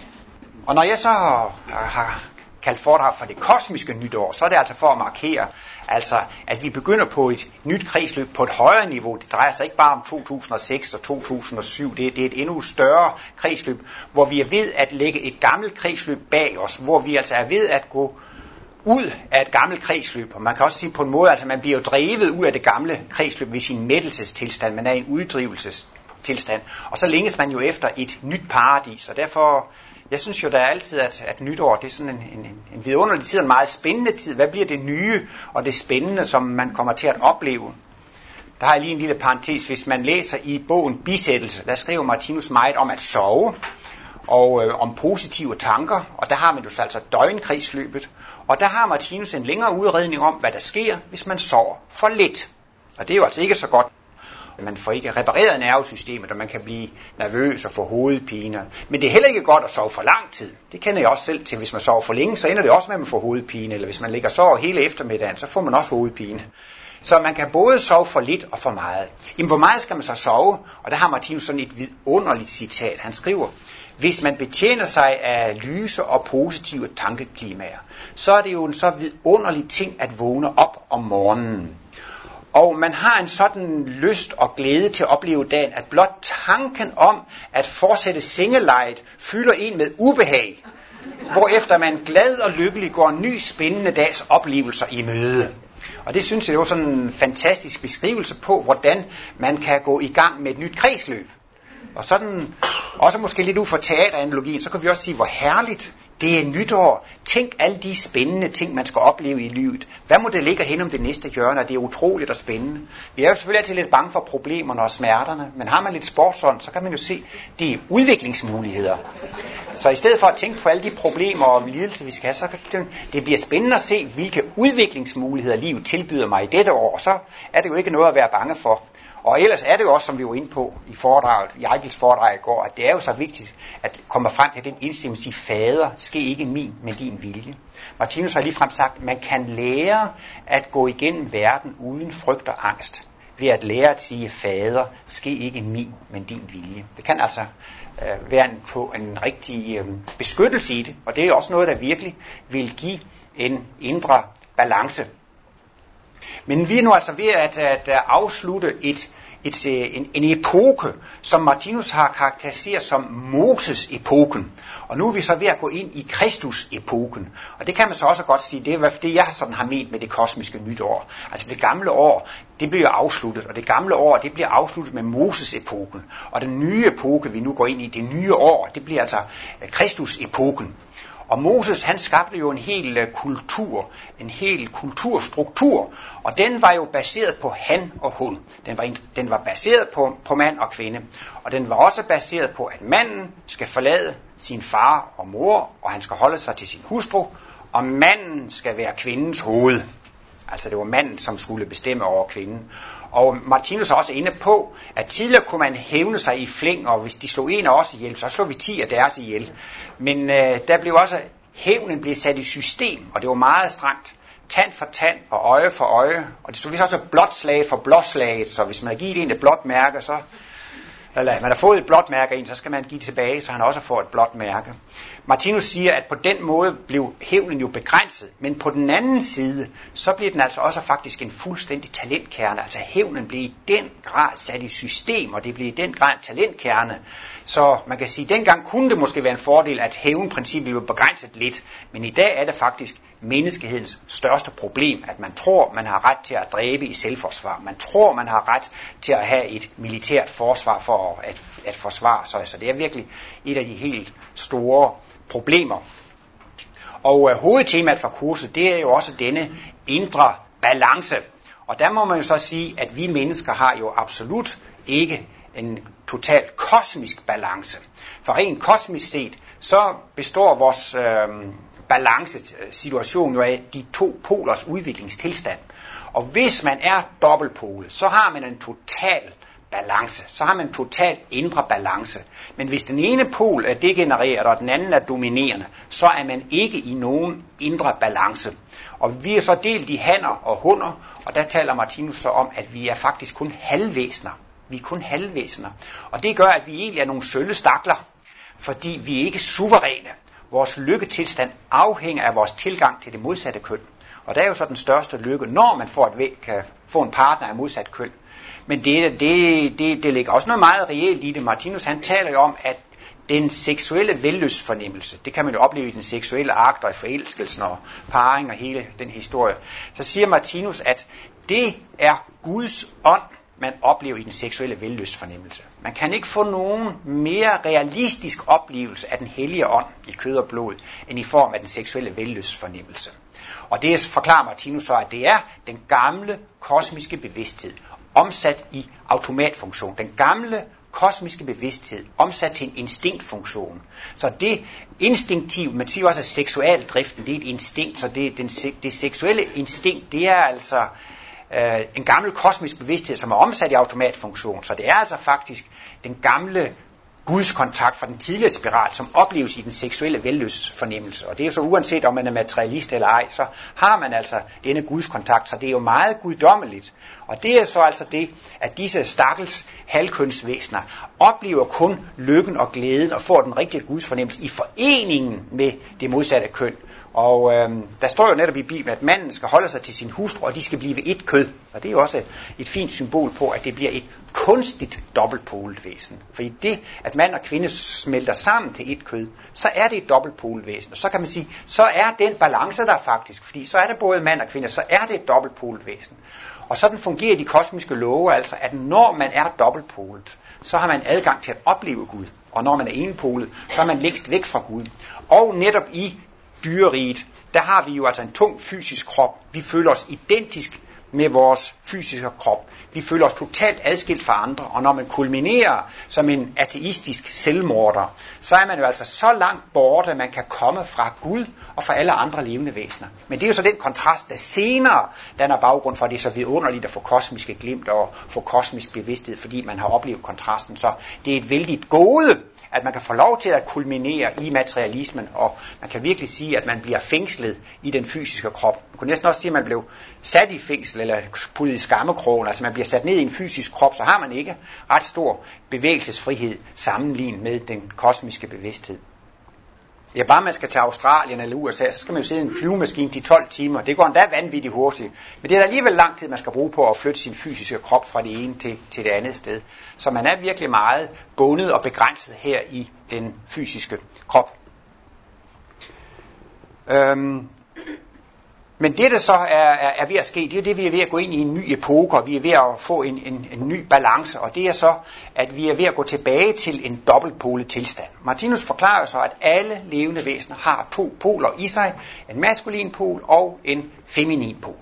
Og når jeg så har, har kaldt foredrag for det kosmiske nytår, så er det altså for at markere, altså, at vi begynder på et nyt kredsløb på et højere niveau. Det drejer sig ikke bare om to tusind og seks og to tusind og syv, det, det er et endnu større kredsløb, hvor vi er ved at lægge et gammelt kredsløb bag os, hvor vi altså er ved at gå ud af et gammelt kredsløb. Og man kan også sige på en måde, at altså, man bliver jo drevet ud af det gamle kredsløb ved sin mættelsestilstand. Man er i en uddrivelsestilstand. Og så længes man jo efter et nyt paradis, og derfor... Jeg synes jo, der er altid, at, at nytår, det er sådan en, en, en vidunderlig tid, en meget spændende tid. Hvad bliver det nye og det spændende, som man kommer til at opleve? Der har jeg lige en lille parentes. Hvis man læser i bogen Bisættelse, der skriver Martinus meget om at sove, og øh, om positive tanker, og der har man jo så altså døgnkredsløbet. Og der har Martinus en længere udredning om, hvad der sker, hvis man sover for lidt. Og det er jo altså ikke så godt. Man får ikke repareret nervesystemet, og man kan blive nervøs og få hovedpine. Men det er heller ikke godt at sove for lang tid. Det kender jeg også selv til. Hvis man sover for længe, så ender det også med, at man får hovedpine. Eller hvis man ligger og sover hele eftermiddagen, så får man også hovedpine. Så man kan både sove for lidt og for meget. Jamen, hvor meget skal man så sove? Og der har Martinus sådan et vidunderligt citat. Han skriver, hvis man betjener sig af lyse og positive tankeklimaer, så er det jo en så vidunderlig ting at vågne op om morgenen. Og man har en sådan lyst og glæde til at opleve dagen, at blot tanken om at fortsætte sengelejet fylder en med ubehag, hvorefter man glad og lykkelig går en ny spændende dags oplevelser i møde. Og det synes jeg er sådan en fantastisk beskrivelse på, hvordan man kan gå i gang med et nyt kredsløb. Og sådan, også måske lidt ud fra teateranalogien, så kan vi også sige, hvor herligt det er nytår. Tænk alle de spændende ting, man skal opleve i livet. Hvad må det ligge hen om det næste hjørne? Det er utroligt og spændende. Vi er jo selvfølgelig altid lidt bange for problemerne og smerterne, men har man lidt sportsånd, så kan man jo se, det er udviklingsmuligheder. Så i stedet for at tænke på alle de problemer og lidelser, vi skal have, så kan det, det bliver spændende at se, hvilke udviklingsmuligheder livet tilbyder mig i dette år. Og så er det jo ikke noget at være bange for. Og ellers er det jo også, som vi var inde på i foredraget, i Eichels foredrag i går, at det er jo så vigtigt at komme frem til den indstilling at sige, fader, ske ikke min, men din vilje. Martinus har ligefrem sagt, at man kan lære at gå igennem verden uden frygt og angst, ved at lære at sige, fader, ske ikke min, men din vilje. Det kan altså øh, være en, på en rigtig øh, beskyttelse i det, og det er også noget, der virkelig vil give en indre balance. Men vi er nu altså ved at, at afslutte et, et, en, en epoke, som Martinus har karakteriseret som Moses-epoken. Og nu er vi så ved at gå ind i Kristus-epoken. Og det kan man så også godt sige, det er det, jeg sådan har ment med det kosmiske nytår. Altså det gamle år, det bliver afsluttet, og det gamle år, det bliver afsluttet med Moses-epoken. Og den nye epoke, vi nu går ind i, det nye år, det bliver altså Kristus-epoken. Og Moses, han skabte jo en hel kultur, en hel kulturstruktur, og den var jo baseret på han og hun. Den var, den var baseret på, på mand og kvinde, og den var også baseret på, at manden skal forlade sin far og mor, og han skal holde sig til sin hustru, og manden skal være kvindens hoved. Altså det var manden, som skulle bestemme over kvinden. Og Martinus er også inde på, at tidligere kunne man hævne sig i flæng, og hvis de slog en af os ihjel, så slog vi ti af deres ihjel. Men øh, der blev også, hævnen blev sat i system, og det var meget strengt. Tand for tand og øje for øje. Og det stod vist også blåt slag for blåslaget, så hvis man har givet en et blåt mærke, så... Eller man har fået et blåt mærke ind, så skal man give det tilbage, så han også får et blåt mærke. Martinus siger, at på den måde blev hævnen jo begrænset, men på den anden side, så bliver den altså også faktisk en fuldstændig talentkerne. Altså hævnen blev i den grad sat i system, og det blev i den grad en talentkerne. Så man kan sige, at dengang kunne det måske være en fordel, at hævnprincippet blev begrænset lidt, men i dag er det faktisk menneskehedens største problem, at man tror, man har ret til at dræbe i selvforsvar. Man tror, man har ret til at have et militært forsvar for at, at forsvare sig. Så det er virkelig et af de helt store problemer. Og øh, hovedtemaet for kurset, det er jo også denne indre balance. Og der må man jo så sige, at vi mennesker har jo absolut ikke en total kosmisk balance. For rent kosmisk set, så består vores øh, balancesituation jo af de to polers udviklingstilstand. Og hvis man er dobbeltpole, så har man en total balance. Så har man en total indre balance. Men hvis den ene pol er degenereret, og den anden er dominerende, så er man ikke i nogen indre balance. Og vi er så delt i hanner og hunder, og der taler Martinus så om, at vi er faktisk kun halvvæsener. Vi er kun halvvæsener. Og det gør, at vi egentlig er nogle sølle stakler, fordi vi er ikke suveræne. Vores lykketilstand afhænger af vores tilgang til det modsatte køn. Og der er jo så den største lykke, når man får, et, kan få en partner af modsat køn. Men det, det, det, det ligger også noget meget reelt i det. Martinus han taler jo om, at den seksuelle vellystfornemmelse, det kan man jo opleve i den seksuelle akt og i forelskelsen og parring og hele den historie. Så siger Martinus, at det er Guds ånd, man oplever i den seksuelle vellystfornemmelse. Man kan ikke få nogen mere realistisk oplevelse af den hellige ånd i kød og blod, end i form af den seksuelle vellystfornemmelse. Og det forklarer Martinus så, at det er den gamle kosmiske bevidsthed, omsat i automatfunktion. Den gamle kosmiske bevidsthed, omsat til en instinktfunktion. Så det instinktive, man siger også, at seksualdriften, det er et instinkt, så det, den, det seksuelle instinkt, det er altså øh, en gammel kosmisk bevidsthed, som er omsat i automatfunktion. Så det er altså faktisk den gamle Guds kontakt fra den tidligere spiral, som opleves i den seksuelle vellystfornemmelse. Og det er jo så uanset om man er materialist eller ej, så har man altså denne Guds kontakt, så det er jo meget guddommeligt. Og det er så altså det, at disse stakkels halvkønsvæsener oplever kun lykken og glæden og får den rigtige Guds fornemmelse i foreningen med det modsatte køn. Og øhm, der står jo netop i Bibelen, at manden skal holde sig til sin hustru, og de skal blive et kød. Og det er jo også et fint symbol på, at det bliver et kunstigt dobbeltpolet væsen. For i det, at mand og kvinde smelter sammen til et kød, så er det et dobbeltpolet væsen. Og så kan man sige, så er den balance der faktisk, fordi så er det både mand og kvinde, så er det et dobbeltpolet væsen. Og sådan fungerer de kosmiske love altså, at når man er dobbeltpolet, så har man adgang til at opleve Gud. Og når man er enpolet, så er man længst væk fra Gud. Og netop i dyreriget, der har vi jo altså en tung fysisk krop. Vi føler os identisk med vores fysiske krop. Vi føler os totalt adskilt fra andre, og når man kulminerer som en ateistisk selvmorder, så er man jo altså så langt borte, at man kan komme fra Gud og fra alle andre levende væsener. Men det er jo så den kontrast, der senere danner baggrund for, det er så vidunderligt at få kosmiske glimt og få kosmisk bevidsthed, fordi man har oplevet kontrasten. Så det er et vældigt gode, at man kan få lov til at kulminere i materialismen, og man kan virkelig sige, at man bliver fængslet i den fysiske krop. Man kunne næsten også sige, at man blev sat i fængsel, eller puttet i skammekrogen, altså man bliver sat ned i en fysisk krop, så har man ikke ret stor bevægelsesfrihed sammenlignet med den kosmiske bevidsthed. Ja, bare man skal til Australien eller U S A, så skal man jo sidde i en flyvemaskine til tolv timer. Det går endda vanvittigt hurtigt. Men det er alligevel lang tid, man skal bruge på at flytte sin fysiske krop fra det ene til, til det andet sted. Så man er virkelig meget bundet og begrænset her i den fysiske krop. Øhm, men det, der så er, er, er ved at ske, det er det, vi er ved at gå ind i en ny epoke, og vi er ved at få en, en, en ny balance, og det er så, at vi er ved at gå tilbage til en dobbeltpolet tilstand. Martinus forklarer så, at alle levende væsener har to poler i sig, en maskulin pol og en feminin pol.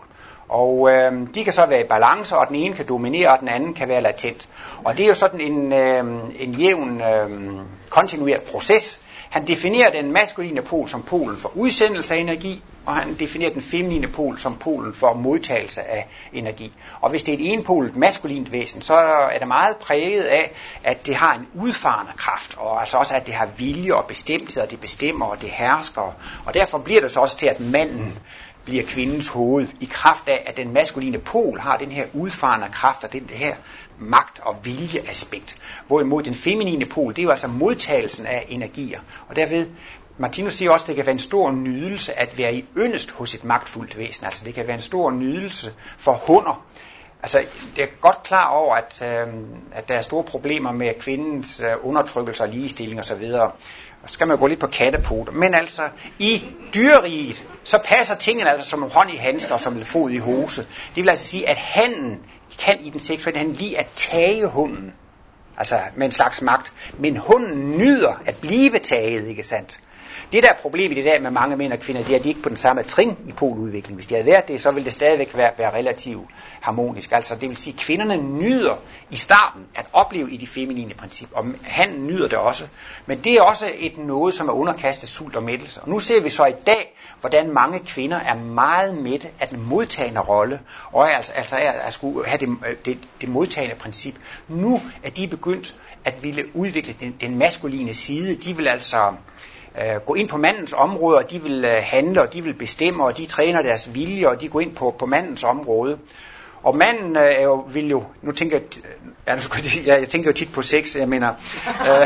Og øh, de kan så være i balance, og den ene kan dominere, og den anden kan være latent. Og det er jo sådan en, øh, en jævn, øh, kontinueret proces. Han definerer den maskuline pol som polen for udsendelse af energi, og han definerer den feminine pol som polen for modtagelse af energi. Og hvis det er et enpolet maskulint væsen, så er det meget præget af, at det har en udfarende kraft, og altså også at det har vilje og bestemthed, og det bestemmer, og det hersker. Og derfor bliver det så også til, at manden bliver kvindens hoved, i kraft af, at den maskuline pol har den her udfarende kraft, og den her magt- og viljeaspekt. Hvorimod den feminine pol, det er jo altså modtagelsen af energier. Og derved, Martinus siger også, at det kan være en stor nydelse at være i yndest hos et magtfuldt væsen. Altså det kan være en stor nydelse for hunder. Altså, det er godt klar over, at, øh, at der er store problemer med kvindens øh, undertrykkelse og ligestilling osv., og så skal man gå lidt på kattepoter. Men altså, i dyreriget, så passer tingene altså som hånd i handsker og som en fod i hose. Det vil altså sige, at hannen kan i den seksuelle handling lide at tage hunden. Altså med en slags magt. Men hunden nyder at blive taget, ikke sandt? Det der er problemet i dag med mange mænd og kvinder, det er, at de ikke på den samme trin i poludvikling. Hvis de havde været det, så ville det stadigvæk være, være relativt harmonisk. Altså det vil sige, at kvinderne nyder i starten at opleve i de feminine princip, og han nyder det også. Men det er også et noget, som er underkastet sult og mættelse. Og nu ser vi så i dag, hvordan mange kvinder er meget mætte af den modtagende rolle, og altså, altså er at skulle have det, det, det modtagende princip. Nu er de begyndt at ville udvikle den, den maskuline side. De vil altså gå ind på mandens område, og de vil handle, og de vil bestemme, og de træner deres vilje, og de går ind på, på mandens område. Og manden er jo, vil jo, nu tænker jeg, ja, nu skal jeg, jeg tænker jo tit på sex, jeg mener, øh,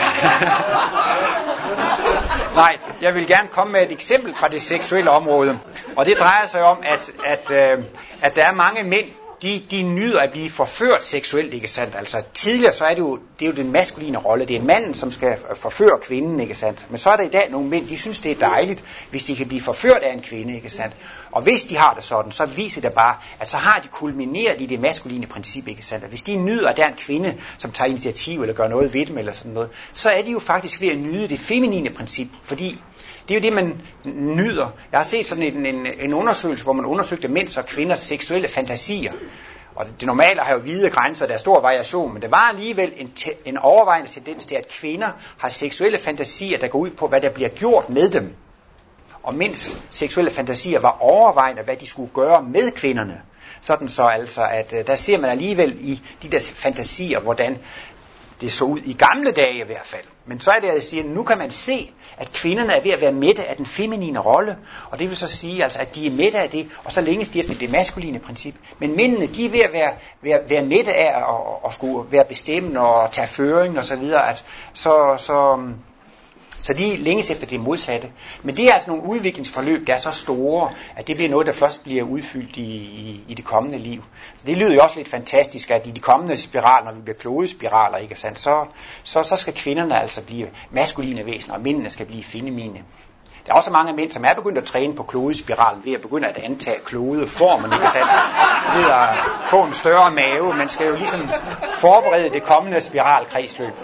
nej, jeg vil gerne komme med et eksempel fra det seksuelle område, og det drejer sig om, at, at, øh, at der er mange mænd, De, de nyder at blive forført seksuelt, ikke sandt? Altså tidligere så er det jo, det er jo den maskuline rolle. Det er manden, som skal forføre kvinden, ikke sandt? Men så er der i dag nogle mænd, de synes det er dejligt, hvis de kan blive forført af en kvinde, ikke sandt? Og hvis de har det sådan, så viser det bare, at så har de kulmineret i det maskuline princip, ikke sandt? At hvis de nyder, at der er en kvinde, som tager initiativ eller gør noget ved dem eller sådan noget, så er de jo faktisk ved at nyde det feminine princip, fordi det er jo det, man nyder. Jeg har set sådan en, en, en undersøgelse, hvor man undersøgte mænds og kvinders seksuelle fantasier. Og det normale har jo hvide grænser, der er stor variation, men der var alligevel en, te, en overvejende tendens til, at kvinder har seksuelle fantasier, der går ud på, hvad der bliver gjort med dem. Og mænds seksuelle fantasier var overvejende, hvad de skulle gøre med kvinderne. Sådan så altså, at der ser man alligevel i de der fantasier, hvordan det så ud i gamle dage i hvert fald. Men så er det, at jeg siger, at nu kan man se, at kvinderne er ved at være mætte af den feminine rolle, og det vil så sige, altså, at de er mætte af det, og så længes de efter det maskuline princip. Men mændene, de er ved at være, være, være mætte af at og, og skulle være bestemmende og tage føring og så videre, at så, så, så de længes efter det modsatte. Men det er altså nogle udviklingsforløb, der er så store, at det bliver noget, der først bliver udfyldt i, i, i det kommende liv. Så det lyder jo også lidt fantastisk, at i de kommende spiraler, når vi bliver klodespiraler, ikke sandt, så, så, så skal kvinderne altså blive maskuline væsener, og mændene skal blive feminine. Der er også mange mænd, som er begyndt at træne på klodespiralen, ved at begynde at antage klodeformen, ikke sandt, ved at få en større mave. Man skal jo ligesom forberede det kommende spiralkredsløb.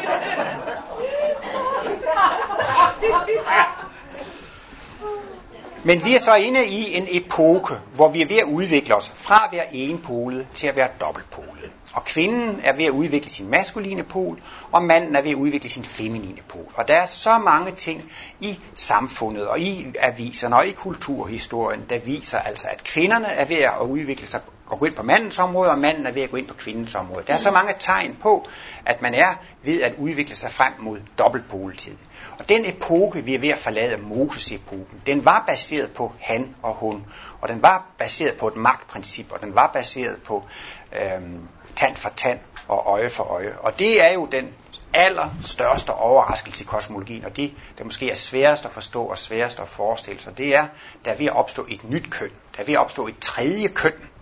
Men vi er så inde i en epoke, hvor vi er ved at udvikle os fra at være enpolet til at være dobbeltpolet. Og kvinden er ved at udvikle sin maskuline pol, og manden er ved at udvikle sin feminine pol. Og der er så mange ting i samfundet og i aviserne og i kulturhistorien, der viser altså, at kvinderne er ved at udvikle sig og gå ind på mandens område, og manden er ved at gå ind på kvindens område. Der er så mange tegn på, at man er ved at udvikle sig frem mod dobbeltpoletid. Og den epoke, vi er ved at forlade, Moses-epoken, den var baseret på han og hun, og den var baseret på et magtprincip, og den var baseret på øhm, tand for tand og øje for øje. Og det er jo den allerstørste overraskelse i kosmologien, og det, der måske er sværest at forstå og sværest at forestille sig, det er, der er ved at opstå et nyt køn, der er ved at opstå et tredje køn,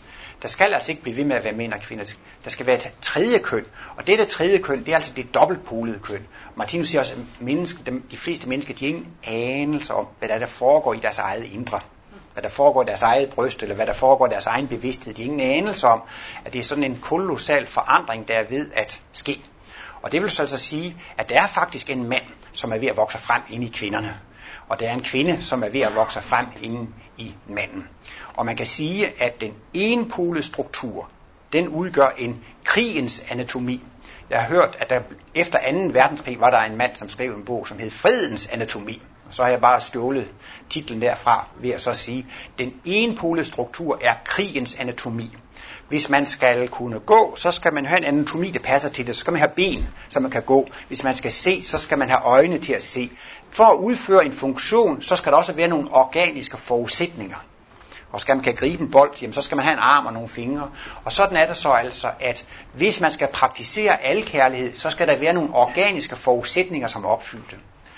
Der skal altså ikke blive ved med at være mænd og kvinder. Der skal være et tredje køn. Og dette tredje køn, det er altså det dobbeltpolede køn. Martinus siger også, at mennesker, de fleste mennesker, de har ingen anelse om, hvad der, der foregår i deres eget indre. Hvad der foregår i deres eget bryst, eller hvad der foregår i deres egen bevidsthed. De har ingen anelse om, at det er sådan en kolossal forandring, der er ved at ske. Og det vil så altså sige, at der er faktisk en mand, som er ved at vokse frem inde i kvinderne. Og der er en kvinde, som er ved at vokse frem inde i manden. Og man kan sige, at den enpolede struktur, den udgør en krigens anatomi. Jeg har hørt, at der efter anden verdenskrig var der en mand, som skrev en bog, som hed Fredens anatomi. Og så har jeg bare stjålet titlen derfra ved at så sige, at den enpolede struktur er krigens anatomi. Hvis man skal kunne gå, så skal man have en anatomi, der passer til det. Så skal man have ben, så man kan gå. Hvis man skal se, så skal man have øjne til at se. For at udføre en funktion, så skal der også være nogle organiske forudsætninger. Og skal man kan gribe en bold, jamen, så skal man have en arm og nogle fingre. Og sådan er det så altså, at hvis man skal praktisere alkærlighed, så skal der være nogle organiske forudsætninger, som er opfyldte.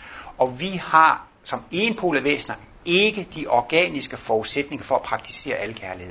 Og vi har som enpolede væsener ikke de organiske forudsætninger for at praktisere alkærlighed.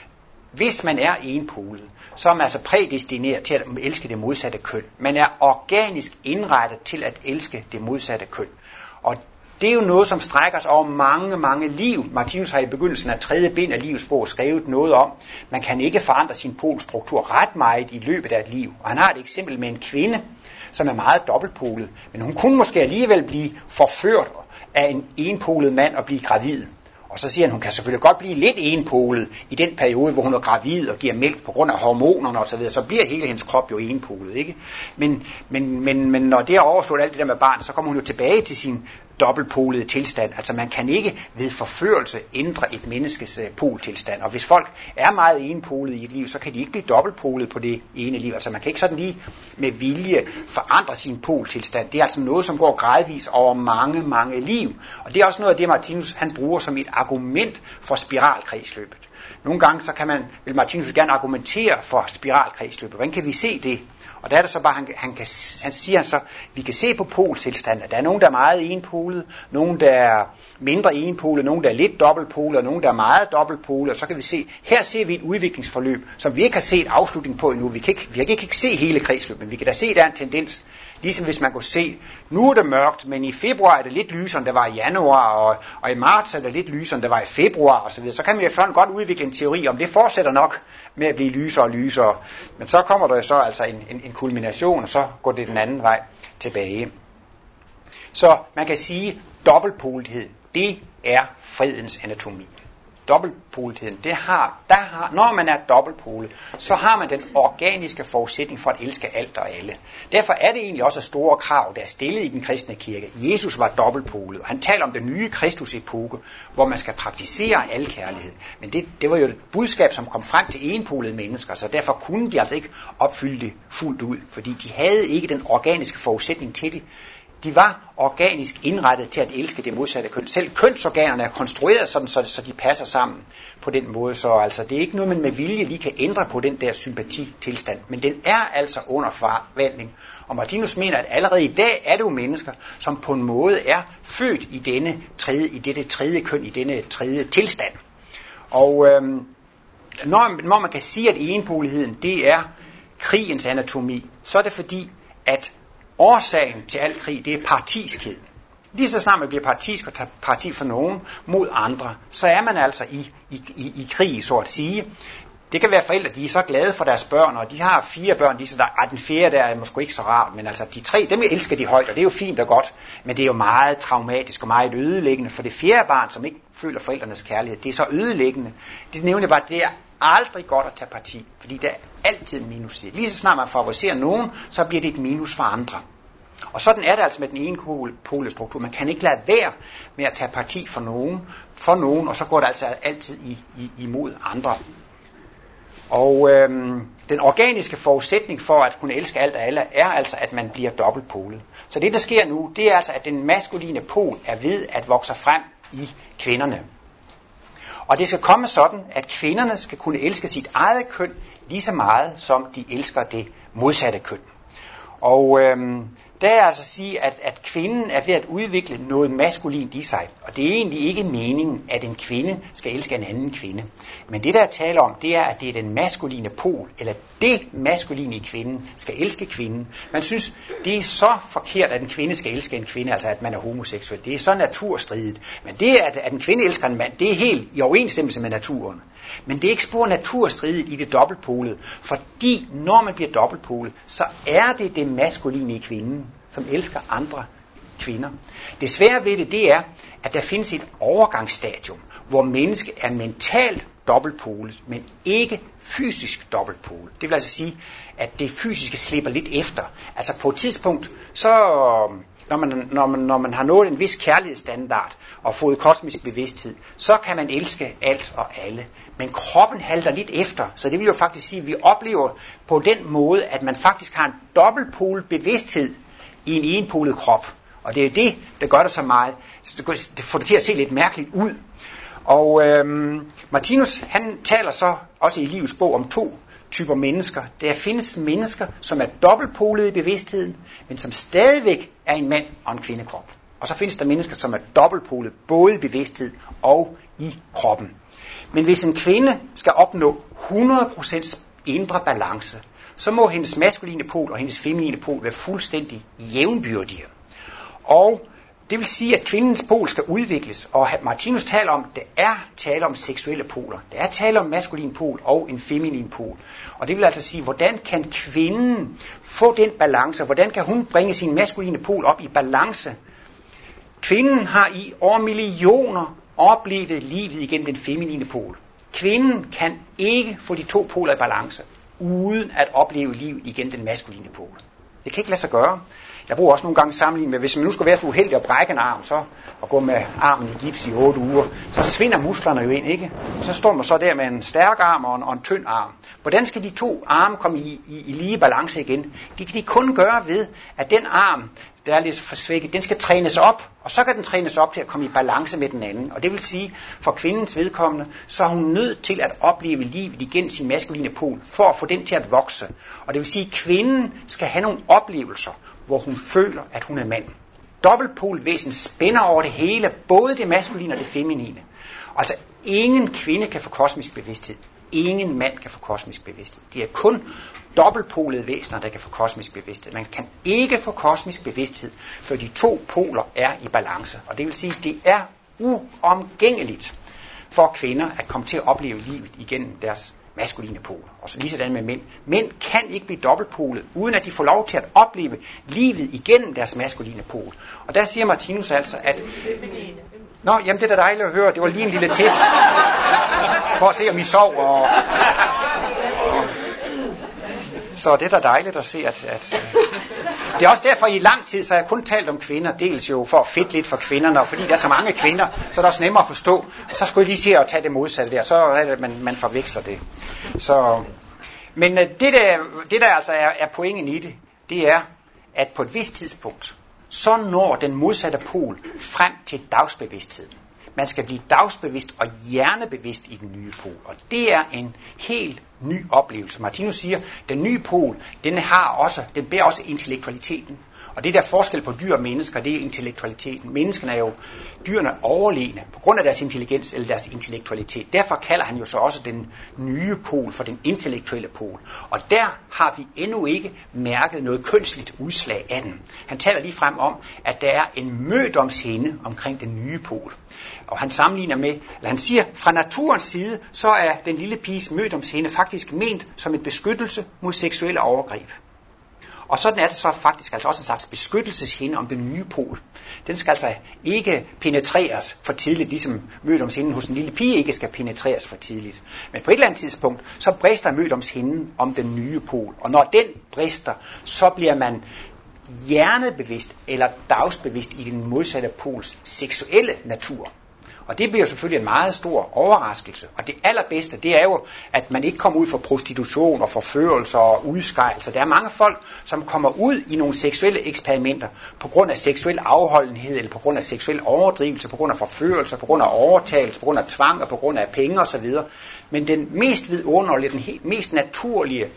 Hvis man er enpolet, så er man altså prædestineret til at elske det modsatte køn. Man er organisk indrettet til at elske det modsatte køn. Og det er jo noget, som strækker sig over mange, mange liv. Martinus har i begyndelsen af tredje bind af livets bog skrevet noget om, man kan ikke forandre sin polstruktur ret meget i løbet af et liv. Og han har et eksempel med en kvinde, som er meget dobbeltpolet. Men hun kunne måske alligevel blive forført af en enpolet mand og blive gravid. Og så siger han, hun kan selvfølgelig godt blive lidt enpolet i den periode, hvor hun er gravid og giver mælk på grund af hormonerne osv., så bliver hele hendes krop jo enpolet, ikke? Men, men, men, men når det er overstået alt det der med barn, så kommer hun jo tilbage til sin dobbeltpolede tilstand. Altså man kan ikke ved forførelse ændre et menneskes poltilstand. Og hvis folk er meget enpolede i et liv, så kan de ikke blive dobbeltpolede på det ene liv. Altså man kan ikke sådan lige med vilje forandre sin poltilstand. Det er altså noget, som går gradvis over mange, mange liv. Og det er også noget af det, Martinus han bruger som et argument for spiralkredsløbet. Nogle gange så kan man, vil Martinus gerne argumentere for spiralkredsløbet. Hvordan kan vi se det? Og der er det så bare, han, han, kan, han siger så, vi kan se på poltilstanden, at der er nogen, der er meget enpolede, nogen, der er mindre enpolede, nogen, der er lidt dobbeltpolede, og nogen, der er meget dobbeltpolede, og så kan vi se, her ser vi et udviklingsforløb, som vi ikke har set afslutning på endnu. Vi kan ikke, vi kan ikke se hele kredsløbet, men vi kan da se, der er en tendens. Ligesom hvis man kunne se, nu er det mørkt, men i februar er det lidt lysere, end det var i januar, og, og i marts er det lidt lysere, end det var i februar, osv. Så, så kan vi efterhånden godt udvikle en teori om, det fortsætter nok med at blive lysere og lysere. Men så kommer der så altså en, en, en kulmination, og så går det den anden vej tilbage. Så man kan sige, dobbeltpolethed, det er fredens anatomi. Dobbeltpoletheden, det har, der har, når man er dobbeltpolet, så har man den organiske forudsætning for at elske alt og alle. Derfor er det egentlig også store krav, der er stillet i den kristne kirke. Jesus var dobbeltpolet, og han taler om den nye Kristus-epoke, hvor man skal praktisere alkærlighed. Men det, det var jo et budskab, som kom frem til enpolede mennesker, så derfor kunne de altså ikke opfylde det fuldt ud, fordi de havde ikke den organiske forudsætning til det. De var organisk indrettet til at elske det modsatte køn. Selv kønsorganerne er konstrueret sådan, så, så de passer sammen på den måde. Så altså, det er ikke noget, man med vilje lige kan ændre på den der sympatitilstand. Men den er altså under forvandling. Og Martinus mener, at allerede i dag er det jo mennesker, som på en måde er født i, denne tredje, i dette tredje køn, i denne tredje tilstand. Og øhm, når, når man kan sige, at enpoligheden det er krigens anatomi, så er det fordi, at årsagen til al krig, det er partiskhed. Lige så snart man bliver partisk og tager parti for nogen mod andre, så er man altså i, i, i, i krig, så at sige. Det kan være forældre, de er så glade for deres børn, og de har fire børn, de så der, den fjerde der er måske ikke så rart, men altså de tre, dem elsker de højt, og det er jo fint og godt, men det er jo meget traumatisk og meget ødelæggende, for det fjerde barn, som ikke føler forældrenes kærlighed, det er så ødelæggende. Det nævner bare, det er aldrig godt at tage parti, fordi der er altid en minus. Lige så snart man favoriserer nogen, så bliver det et minus for andre. Og sådan er det altså med den ene polestruktur. Man kan ikke lade være med at tage parti for nogen, for nogen, og så går det altså altid i, i, imod andre. Og øhm, den organiske forudsætning for at kunne elske alt og alle, er altså, at man bliver dobbeltpolet. Så det, der sker nu, det er altså, at den maskuline pol er ved at vokse frem i kvinderne. Og det skal komme sådan, at kvinderne skal kunne elske sit eget køn lige så meget, som de elsker det modsatte køn. Og øhm, der er altså at sige, at, at kvinden er ved at udvikle noget maskulint i sig. Og det er egentlig ikke meningen, at en kvinde skal elske en anden kvinde. Men det, der taler om, det er, at det er den maskuline pol, eller det maskuline i kvinden, skal elske kvinden. Man synes, det er så forkert, at en kvinde skal elske en kvinde, altså at man er homoseksuel. Det er så naturstridigt. Men det, at, at en kvinde elsker en mand, det er helt i overensstemmelse med naturen. Men det er ikke spor naturstridigt i det dobbeltpolede, fordi når man bliver dobbeltpolet, så er det det maskuline i kvinden, som elsker andre kvinder. Det svære ved det, det er, at der findes et overgangsstadium, hvor mennesket er mentalt dobbeltpolet, men ikke fysisk dobbeltpolet. Det vil altså sige, at det fysiske slipper lidt efter. Altså på et tidspunkt, så når man, når man, når man har nået en vis kærlighedsstandard og fået kosmisk bevidsthed, så kan man elske alt og alle. Men kroppen halter lidt efter, så det vil jo faktisk sige, at vi oplever på den måde, at man faktisk har en dobbeltpolet bevidsthed i en enpolet krop. Og det er det, der gør det så meget. Det får det til at se lidt mærkeligt ud. Og øhm, Martinus, han taler så også i Livets bog om to typer mennesker. Der findes mennesker, som er dobbeltpolede i bevidstheden, men som stadigvæk er en mand og en kvindekrop. Og så findes der mennesker, som er dobbeltpolede både i bevidsthed og i kroppen. Men hvis en kvinde skal opnå hundrede procent indre balance, så må hendes maskuline pol og hendes feminine pol være fuldstændig jævnbyrdige. Og det vil sige, at kvindens pol skal udvikles, og Martinus taler om, at der er tale om seksuelle poler. Der er tale om maskulin pol og en feminin pol. Og det vil altså sige, hvordan kan kvinden få den balance? Hvordan kan hun bringe sin maskuline pol op i balance? Kvinden har i år millioner oplevet livet igennem den feminine pol. Kvinden kan ikke få de to poler i balance, uden at opleve livet igennem den maskuline pol. Det kan ikke lade sig gøre. Jeg bruger også nogle gange sammenligning med, hvis man nu skulle være så uheldig at brække en arm, så og gå med armen i gips i otte uger, så svinder musklerne jo ind, ikke? Og så står man så der med en stærk arm og en, og en tynd arm. Hvordan skal de to arme komme i, i, i lige balance igen? Det kan de kun gøre ved, at den arm, der er lidt forsvækket, den skal trænes op, og så kan den trænes op til at komme i balance med den anden. Og det vil sige, for kvindens vedkommende, så er hun nødt til at opleve livet igennem sin maskuline pol, for at få den til at vokse. Og det vil sige, at kvinden skal have nogle oplevelser, hvor hun føler, at hun er mand. Dobbeltpolvæsen spænder over det hele, både det maskuline og det feminine. Altså, ingen kvinde kan få kosmisk bevidsthed. Ingen mand kan få kosmisk bevidsthed. Det er kun dobbeltpolede væsener, der kan få kosmisk bevidsthed. Man kan ikke få kosmisk bevidsthed, før de to poler er i balance. Og det vil sige, at det er uomgængeligt for kvinder at komme til at opleve livet igennem deres maskuline pol. Og så lige sådan med mænd. Mænd kan ikke blive dobbeltpolet, uden at de får lov til at opleve livet igennem deres maskuline pol. Og der siger Martinus altså, at... Nå, jamen det er da dejligt at høre. Det var lige en lille test. For at se, om I sov. Og... Så det er da dejligt at se, at... at det er også derfor, i lang tid, så har jeg kun talt om kvinder, dels jo for at fedt lidt for kvinderne, og fordi der er så mange kvinder, så er det også nemmere at forstå. Og så skulle jeg lige til at tage det modsatte der, så er det, man, man forveksler det. Så, men det der, det der altså er, er pointen i det, det er, at på et vist tidspunkt, så når den modsatte pol frem til dagsbevidstheden. Man skal blive dagsbevidst og hjernebevidst i den nye pol. Og det er en helt ny oplevelse. Martinus siger, at den nye pol, den har også, den bærer også intellektualiteten. Og det der forskel på dyr og mennesker, det er intellektualiteten. Menneskene er jo dyrene overlegne på grund af deres intelligens eller deres intellektualitet. Derfor kalder han jo så også den nye pol for den intellektuelle pol. Og der har vi endnu ikke mærket noget kønsligt udslag af den. Han taler lige frem om, at der er en mødomshinde omkring den nye pol. Og han sammenligner med, eller han siger, fra naturens side, så er den lille piges mødomshinde faktisk ment som en beskyttelse mod seksuelle overgreb. Og sådan er det så faktisk altså også en slags beskyttelseshinde om den nye pol. Den skal altså ikke penetreres for tidligt, ligesom mødomshinden hos en lille pige ikke skal penetreres for tidligt. Men på et eller andet tidspunkt, så brister mødomshinden om den nye pol. Og når den brister, så bliver man hjernebevidst eller dagsbevidst i den modsatte pols seksuelle natur. Og det bliver selvfølgelig en meget stor overraskelse. Og det allerbedste, det er jo, at man ikke kommer ud for prostitution og forførelser og udskejelser. Der er mange folk, som kommer ud i nogle seksuelle eksperimenter på grund af seksuel afholdenhed, eller på grund af seksuel overdrivelse, på grund af forførelser, på grund af overtagelse, på grund af tvang og på grund af penge osv. Men den mest vidunderlige, den helt, mest naturlige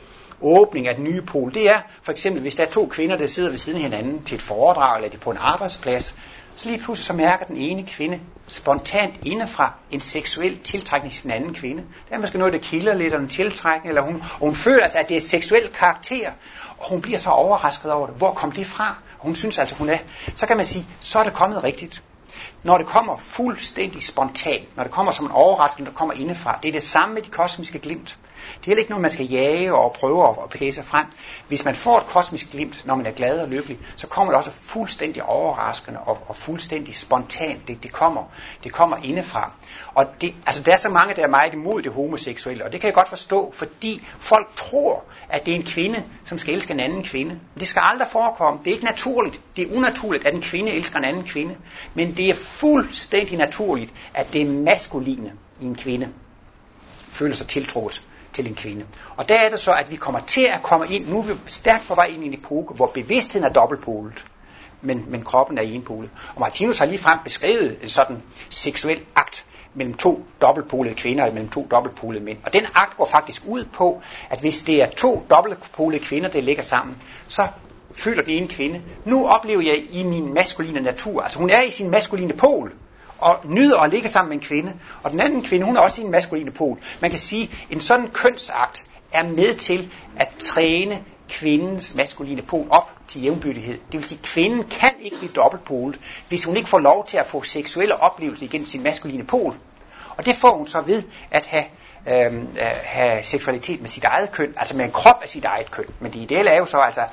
åbning af den nye pol, det er for eksempel, hvis der er to kvinder, der sidder ved siden af hinanden til et foredrag, eller de er på en arbejdsplads, så lige pludselig så mærker den ene kvinde spontant indefra en seksuel tiltrækning til den anden kvinde. Der er måske noget, der kilder lidt, eller en tiltrækning, eller hun, og hun føler altså, at det er seksuel karakter, og hun bliver så overrasket over det. Hvor kom det fra? Og hun synes altså, hun er. Så kan man sige, så er det kommet rigtigt. Når det kommer fuldstændig spontant, når det kommer som en overraskelse, når det kommer indefra, det er det samme med de kosmiske glimt. Det er heller ikke noget, man skal jage og prøve at pæse frem. Hvis man får et kosmisk glimt, når man er glad og lykkelig, så kommer det også fuldstændig overraskende og, og fuldstændig spontant. Det, det, kommer, det kommer indefra. Og det, altså, der er så mange, der er meget imod det homoseksuelle, og det kan jeg godt forstå, fordi folk tror, at det er en kvinde, som skal elske en anden kvinde. Men det skal aldrig forekomme. Det er ikke naturligt. Det er unaturligt, at en kvinde elsker en anden kvinde. Men det er fuldstændig naturligt, at det er maskuline i en kvinde føler sig tiltrukket til en kvinde. Og der er det så, at vi kommer til at komme ind, nu er vi stærkt på vej ind i en epoke, hvor bevidstheden er dobbeltpolet, men, men kroppen er enpolet. Og Martinus har ligefrem beskrevet en sådan seksuel akt mellem to dobbeltpolede kvinder og mellem to dobbeltpolede mænd. Og den akt går faktisk ud på, at hvis det er to dobbeltpolede kvinder, der ligger sammen, så føler den ene kvinde, nu oplever jeg i min maskuline natur, altså hun er i sin maskuline pol, og nyder at ligge sammen med en kvinde. Og den anden kvinde, hun er også i en maskuline pol. Man kan sige, at en sådan kønsakt er med til at træne kvindens maskuline pol op til jævnbyrdighed. Det vil sige, at kvinden kan ikke blive dobbeltpolet, hvis hun ikke får lov til at få seksuelle oplevelser igennem sin maskuline pol. Og det får hun så ved at have, øh, have seksualitet med sit eget køn, altså med en krop af sit eget køn. Men det ideelle er jo så altså,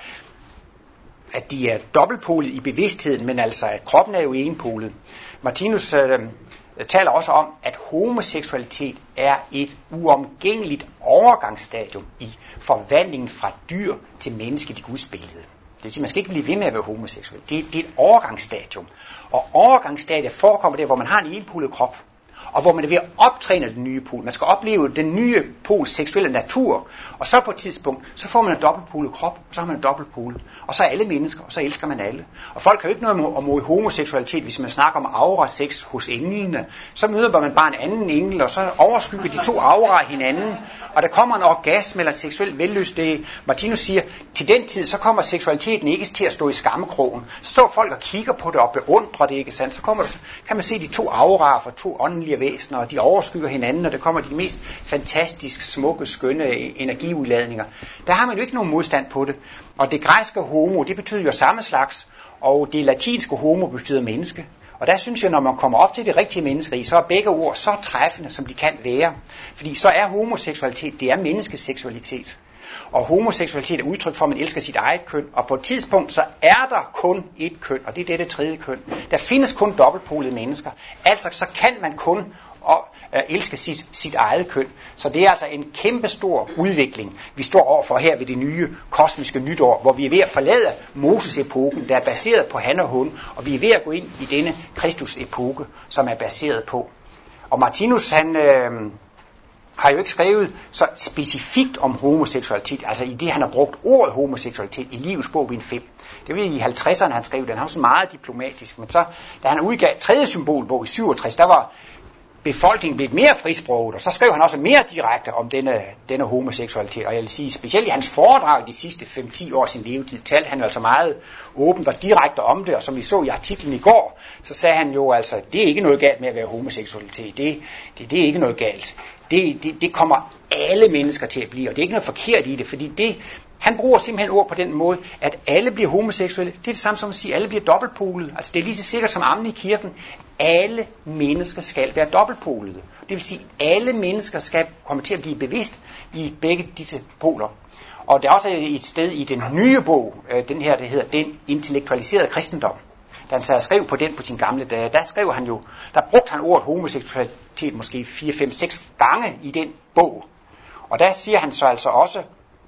at de er dobbeltpolet i bevidstheden, men altså at kroppen er jo enpolet. Martinus øh, taler også om, at homoseksualitet er et uomgængeligt overgangsstadium i forvandlingen fra dyr til menneske i Guds billede. Det vil sige, man skal ikke blive ved med at være homoseksuel. Det, det er et overgangsstadium. Og overgangsstadiet forekommer der, hvor man har en enpolet krop, og hvor man er ved at optræne den nye pol. Man skal opleve den nye pols seksuelle natur, og så på et tidspunkt, så får man en dobbeltpolet krop, og så har man en dobbeltpolet, og så er alle mennesker, og så elsker man alle. Og folk har jo ikke noget om, om homoseksualitet, hvis man snakker om aura-sex hos englene. Så møder man bare en anden engel, og så overskygger de to auraer hinanden, og der kommer en orgasme eller en seksuel vellyst. Det Martinus siger, til den tid, så kommer seksualiteten ikke til at stå i skammekrogen. Så står folk og kigger på det og beundrer det, ikke sandt? Så kommer der, kan man se de to auraer fra to åndelige væsener, og de overskygger hinanden, og der kommer de mest fantastisk smukke, skønne energiudladninger. Der har man jo ikke nogen modstand på det. Og det græske homo, det betyder jo samme slags, og det latinske homo betyder menneske. Og der synes jeg, når man kommer op til det rigtige menneskeri, så er begge ord så træffende, som de kan være. Fordi så er homoseksualitet, det er menneskeseksualitet. Og homoseksualitet er udtryk for, at man elsker sit eget køn. Og på et tidspunkt, så er der kun et køn, og det er dette tredje køn. Der findes kun dobbeltpolede mennesker. Altså, så kan man kun og, øh, elske sit, sit eget køn. Så det er altså en kæmpestor udvikling, vi står overfor her ved det nye kosmiske nytår, hvor vi er ved at forlade Moses-epoken, der er baseret på han og hun, og vi er ved at gå ind i denne Kristus-epoke, som er baseret på. Og Martinus, han øh, har jo ikke skrevet så specifikt om homoseksualitet, altså i det, han har brugt ordet homoseksualitet i Livets bog, bind fem. Det var i halvtredserne, han skrev den. Han var så meget diplomatisk, men så, da han udgav tredje symbolbog i syvogtres, der var befolkningen blevet mere frisproget, og så skrev han også mere direkte om denne, denne homoseksualitet. Og jeg vil sige, specielt i hans foredrag de sidste fem til ti år af sin levetid, talte han jo altså meget åbent og direkte om det, og som vi så i artiklen i går, så sagde han jo altså, det er ikke noget galt med at være homoseksualitet, det, det, det er ikke noget galt. Det, det, det kommer alle mennesker til at blive, og det er ikke noget forkert i det, fordi det, han bruger simpelthen ord på den måde, at alle bliver homoseksuelle. Det er det samme som at sige, at alle bliver dobbeltpolede. Altså det er lige så sikkert som amen i kirken. Alle mennesker skal være dobbeltpolede. Det vil sige, at alle mennesker skal komme til at blive bevidst i begge disse poler. Og der er også et sted i den nye bog, den her, der hedder Den intellektualiserede kristendom. Da han så skrev på den på sin gamle dage, der skrev han jo, der brugte han ordet homoseksualitet måske fire, fem, seks gange i den bog. Og der siger han så altså også,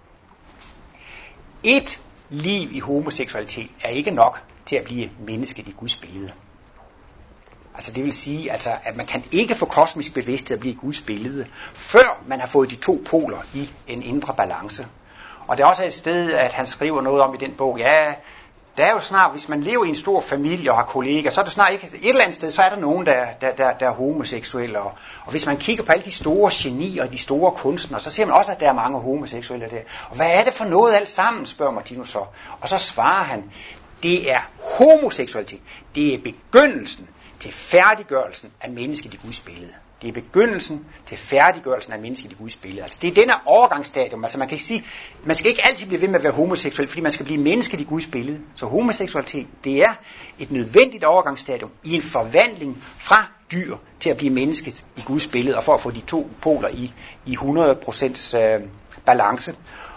et liv i homoseksualitet er ikke nok til at blive mennesket i Guds billede. Altså det vil sige, altså, at man kan ikke få kosmisk bevidsthed at blive Guds billede, før man har fået de to poler i en indre balance. Og det er også et sted, at han skriver noget om i den bog, ja, der er jo snart, hvis man lever i en stor familie og har kolleger, så er der snart ikke, et eller andet sted, så er der nogen, der, der, der, der er homoseksuelle. Og, og hvis man kigger på alle de store genier og de store kunstnere, så ser man også, at der er mange homoseksuelle der. Og hvad er det for noget alt sammen, spørger Martinus så. Og så svarer han, det er homoseksualitet. Det er begyndelsen til færdiggørelsen af mennesket i Guds billede. Det er begyndelsen til færdiggørelsen af mennesket i Guds billede. Altså det er denne overgangsstadium. Altså man kan sige, man skal ikke altid blive ved med at være homoseksuel, fordi man skal blive mennesket i Guds billede. Så homoseksualitet, det er et nødvendigt overgangsstadium i en forvandling fra dyr til at blive mennesket i Guds billede, og for at få de to poler i, i hundrede procent øh, balance.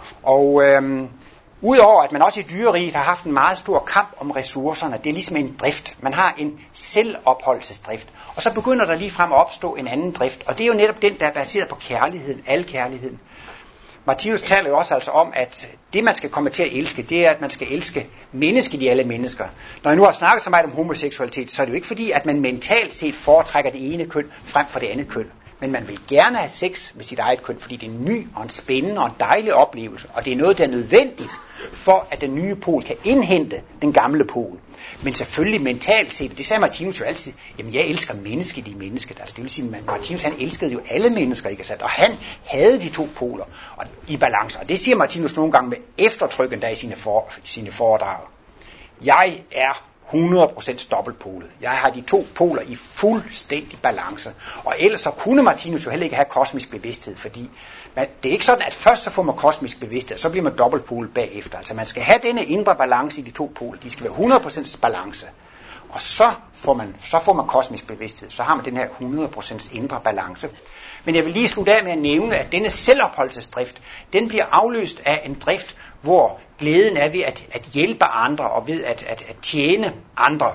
Og øh, udover at man også i dyreriget har haft en meget stor kamp om ressourcerne, det er ligesom en drift. Man har en selvopholdelsesdrift. Og så begynder der lige frem at opstå en anden drift. Og det er jo netop den, der er baseret på kærligheden, al kærligheden. Martinus taler jo også altså om, at det man skal komme til at elske, det er, at man skal elske mennesket i alle mennesker. Når jeg nu har snakket så meget om homoseksualitet, så er det jo ikke fordi, at man mentalt set foretrækker det ene køn frem for det andet køn. Men man vil gerne have sex med sit eget køn, fordi det er en ny og en spændende og en dejlig oplevelse. Og det er noget, der er nødvendigt for, at den nye pol kan indhente den gamle pol. Men selvfølgelig mentalt set, det sagde Martinus jo altid, jamen jeg elsker mennesket i mennesket. Altså det vil sige, at Martinus han elskede jo alle mennesker, ikke sandt? Og han havde de to poler og, i balance. Og det siger Martinus nogle gange med eftertrykken der i sine, for, sine foredrag. Jeg er hundrede procent dobbeltpolet. Jeg har de to poler i fuldstændig balance. Og ellers så kunne Martinus jo heller ikke have kosmisk bevidsthed, fordi man, det er ikke sådan, at først så får man kosmisk bevidsthed, så bliver man dobbeltpolet bagefter. Altså man skal have denne indre balance i de to poler. De skal være hundrede procent balance. Og så får, man, så får man kosmisk bevidsthed. Så har man den her hundrede procent indre balance. Men jeg vil lige slutte af med at nævne, at denne selvopholdelsesdrift, den bliver afløst af en drift, hvor glæden er ved at, at hjælpe andre og ved at, at, at tjene andre.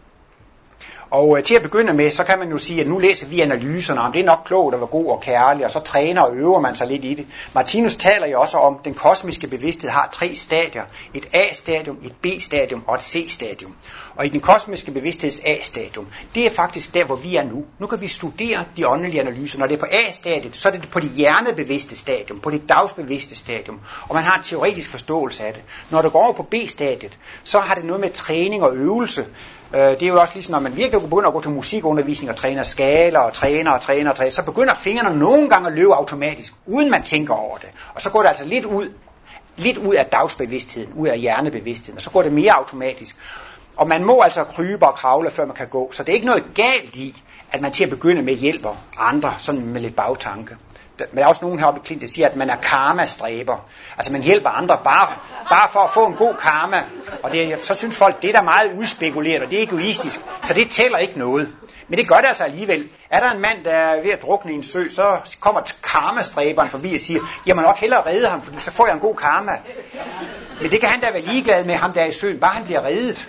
Og øh, til at begynde med, så kan man jo sige, at nu læser vi analyserne om, det er nok klogt at være god og kærlig, og så træner og øver man sig lidt i det. Martinus taler jo også om, at den kosmiske bevidsthed har tre stadier. Et A-stadium, et B-stadium og et C-stadium. Og i den kosmiske bevidstheds A-stadium, det er faktisk der, hvor vi er nu. Nu kan vi studere de åndelige analyser. Når det er på A-stadiet, så er det på det hjernebevidste stadium, på det dagsbevidste stadium. Og man har en teoretisk forståelse af det. Når det går over på B-stadiet, så har det noget med træning og øvelse. Det er jo også ligesom, når man virkelig begynder at gå til musikundervisning og træner skaler og træner og træner og træner, så begynder fingrene nogle gange at løbe automatisk, uden man tænker over det. Og så går det altså lidt ud, lidt ud af dagsbevidstheden, ud af hjernebevidstheden, og så går det mere automatisk. Og man må altså krybe og kravle, før man kan gå. Så det er ikke noget galt i, at man til at begynde med hjælper andre, sådan med lidt bagtanke. Men der er også nogen heroppe i Klint, der siger, at man er karma-stræber. Altså man hjælper andre bare, bare for at få en god karma. Og det, så synes folk, det er da meget udspekuleret, og det er egoistisk. Så det tæller ikke noget. Men det gør det altså alligevel. Er der en mand, der er ved at drukne i en sø, så kommer karma-stræberen forbi og siger, jeg må nok hellere redde ham, for så får jeg en god karma. Men det kan han da være ligeglad med, ham der er i søen, bare han bliver reddet.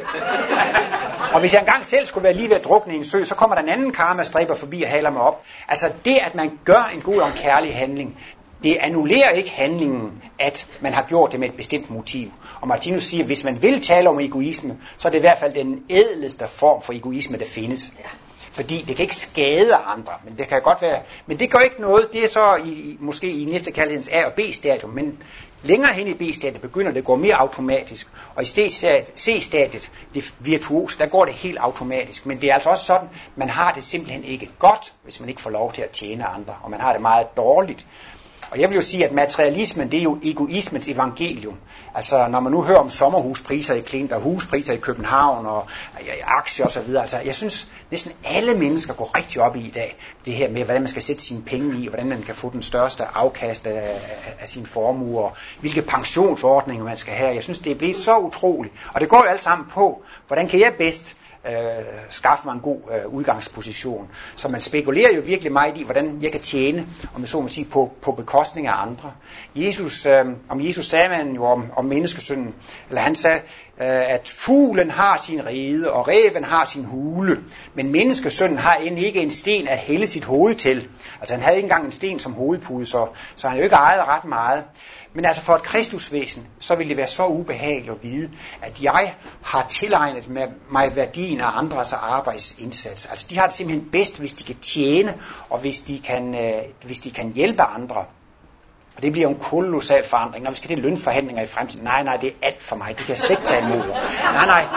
Og hvis jeg engang selv skulle være lige ved at drukne i en sø, så kommer der en anden karma-stræber forbi og haler mig op. Altså det, at man gør en god og en kærlig handling, det annullerer ikke handlingen, at man har gjort det med et bestemt motiv. Og Martinus siger, at hvis man vil tale om egoisme, så er det i hvert fald den ædleste form for egoisme, der findes. Fordi det kan ikke skade andre, men det kan godt være. Men det gør ikke noget, det er så i, måske i næste kærlighedens A- og B-stadium, men længere hen i B-stadiet begynder det at gå mere automatisk, og i C-stadiet, det virtuose, der går det helt automatisk. Men det er altså også sådan, man har det simpelthen ikke godt, hvis man ikke får lov til at tjene andre, og man har det meget dårligt. Og jeg vil jo sige, at materialismen, det er jo egoismens evangelium. Altså, når man nu hører om sommerhuspriser i Klint, og huspriser i København, og aktier og så videre, altså, jeg synes, næsten alle mennesker går rigtig op i i dag, det her med, hvordan man skal sætte sine penge i, hvordan man kan få den største afkast af, af, af sine formuer, hvilke pensionsordninger man skal have. Jeg synes, det er blevet så utroligt. Og det går jo alt sammen på, hvordan kan jeg bedst Øh, skaffe mig en god øh, udgangsposition. Så man spekulerer jo virkelig meget i, hvordan jeg kan tjene, om jeg så må sige, på, på bekostning af andre. Jesus, øh, om Jesus sagde man jo om, om menneskesynden, eller han sagde, øh, at fuglen har sin rede, og ræven har sin hule, men menneskesynden har end ikke en sten at hælde sit hoved til. Altså han havde ikke engang en sten som hovedpude, så, så han jo ikke ejet ret meget. Men altså for et kristusvæsen, så vil det være så ubehageligt at vide, at jeg har tilegnet mig værdien af andres arbejdsindsats. Altså de har det simpelthen bedst, hvis de kan tjene, og hvis de kan, øh, hvis de kan hjælpe andre. Og det bliver en kolossal forandring. Når vi skal til lønforhandlinger i fremtiden, nej, nej, det er alt for mig. Det kan jeg slet ikke tage imod. Nej, nej.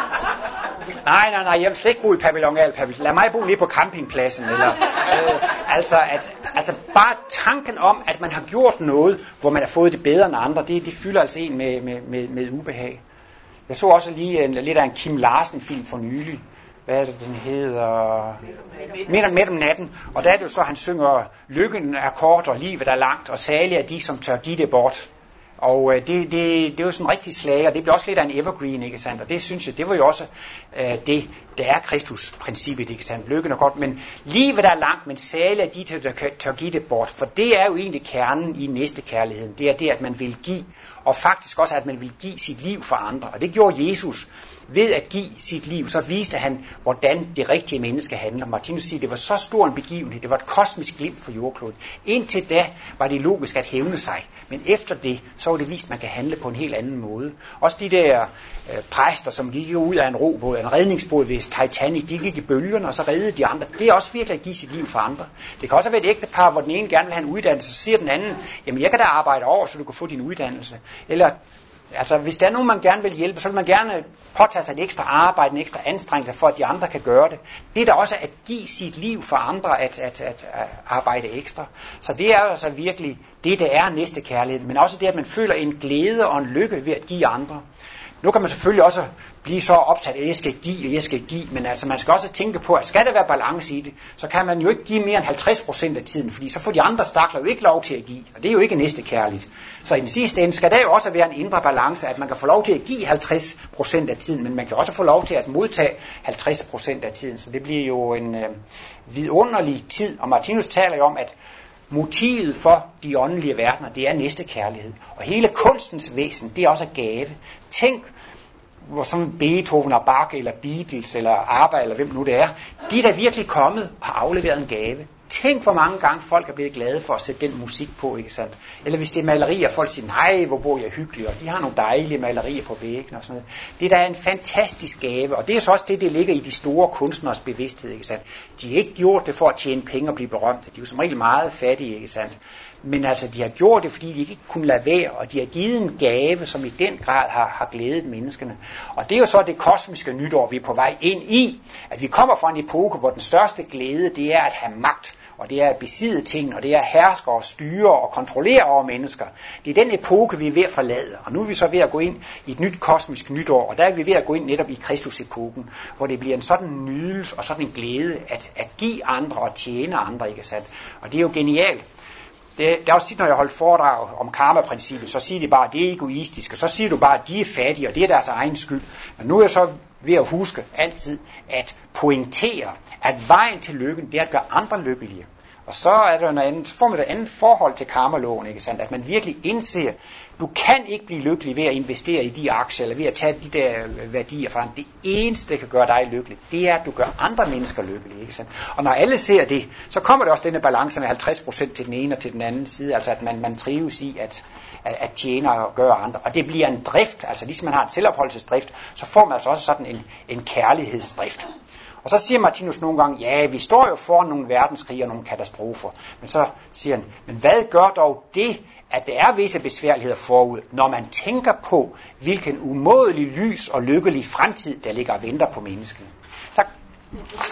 Nej, nej, nej, jeg vil slet ikke bo i pavillon A. Lad mig bo lige på campingpladsen. Eller, øh, altså, at, altså bare tanken om, at man har gjort noget, hvor man har fået det bedre end andre, det, det fylder altså en med, med, med, med ubehag. Jeg så også lige en, lidt af en Kim Larsen-film for nylig. Hvad er det, den hedder? Midt, midt om natten. Og der er det jo så, han synger, lykken er kort, og livet er langt, og salige er de, som tør give det bort. Og øh, det, det, det er jo sådan en rigtig slager. Det bliver også lidt af en evergreen, ikke sandt? Og det synes jeg, det var jo også øh, det, der er Kristus-princippet, ikke sandt? Lykken er kort, men livet er langt, men salige er de, der tør give det bort. For det er jo egentlig kernen i næste kærligheden. Det er det, at man vil give, og faktisk også, at man vil give sit liv for andre. Og det gjorde Jesus. Ved at give sit liv, så viste han, hvordan det rigtige menneske handler. Martinus siger, det var så stor en begivenhed, det var et kosmisk glimt for jordkloden. Indtil da var det logisk at hævne sig, men efter det, så var det vist, at man kan handle på en helt anden måde. Også de der øh, præster, som gik ud af en robåd, en redningsbåd ved Titanic, de gik i bølgerne, og så reddede de andre. Det er også virkelig at give sit liv for andre. Det kan også være et ægtepar, hvor den ene gerne vil have en uddannelse, så siger den anden, jamen jeg kan da arbejde over, så du kan få din uddannelse. Eller altså, hvis der er nogen, man gerne vil hjælpe, så vil man gerne påtage sig et ekstra arbejde, en ekstra anstrengelse for, at de andre kan gøre det. Det er da også at give sit liv for andre, at, at, at, at arbejde ekstra. Så det er altså virkelig det, der er næste kærlighed. Men også det, at man føler en glæde og en lykke ved at give andre. Nu kan man selvfølgelig også blive så opsat, at jeg skal give, og jeg skal give, men altså man skal også tænke på, at skal der være balance i det, så kan man jo ikke give mere end halvtreds procent af tiden, fordi så får de andre stakler jo ikke lov til at give, og det er jo ikke næste kærligt. Så i den sidste ende skal der jo også være en indre balance, at man kan få lov til at give halvtreds procent af tiden, men man kan også få lov til at modtage halvtreds procent af tiden, så det bliver jo en øh, vidunderlig tid, og Martinus taler jo om, at motivet for de åndelige verdener, det er næste kærlighed. Og hele kunstens væsen, det er også gave. Tænk, hvor som Beethoven og Bach, eller Beatles, eller ABBA, eller hvem nu det er, de er da virkelig kommet og har afleveret en gave. Tænk, hvor mange gange folk er blevet glade for at sætte den musik på, ikke sandt? Eller hvis det er malerier, folk siger, nej, hvor bor jeg hyggelig, og de har nogle dejlige malerier på væggen og sådan noget. Det er da en fantastisk gave, og det er så også det, der ligger i de store kunstners bevidsthed, ikke sandt? De har ikke gjort det for at tjene penge og blive berømte. De er jo som regel meget fattige, ikke sandt? Men altså, de har gjort det, fordi de ikke kunne lade være, og de har givet en gave, som i den grad har, har glædet menneskene. Og det er jo så det kosmiske nytår, vi er på vej ind i, at vi kommer fra en epoke, hvor den største glæde, det er at have magt, og det er at besidde ting, og det er at herske og styre og kontrollere over mennesker. Det er den epoke, vi er ved at forlade, og nu er vi så ved at gå ind i et nyt kosmisk nytår, og der er vi ved at gå ind netop i Kristus-epoken, hvor det bliver en sådan nydelse og sådan en glæde at, at give andre og tjene andre, ikke sandt? Og det er jo genialt. Det, det er også tit, når jeg holder foredrag om karma-princippet, så siger de bare, at det er egoistisk, og så siger du bare, at de er fattige, og det er deres egen skyld. Men nu er jeg så ved at huske altid at pointere, at vejen til lykken, det er at gøre andre lykkelige. Og så er der noget andet, så får man et andet forhold til karmaloven, ikke sandt? At man virkelig indser, du kan ikke blive lykkelig ved at investere i de aktier, eller ved at tage de der værdier fra. Det eneste, der kan gøre dig lykkelig, det er, at du gør andre mennesker lykkelige, ikke sandt? Og når alle ser det, så kommer der også denne balance med halvtreds procent til den ene og til den anden side, altså at man, man trives i at, at, at tjene og gøre andre. Og det bliver en drift, altså ligesom man har en selvopholdelsesdrift, så får man altså også sådan en, en kærlighedsdrift. Og så siger Martinus nogle gange, ja, vi står jo foran nogle verdenskrige og nogle katastrofer. Men så siger han, men hvad gør dog det, at der er visse besværligheder forud, når man tænker på, hvilken umådelig lys og lykkelig fremtid, der ligger og venter på menneskene? Tak.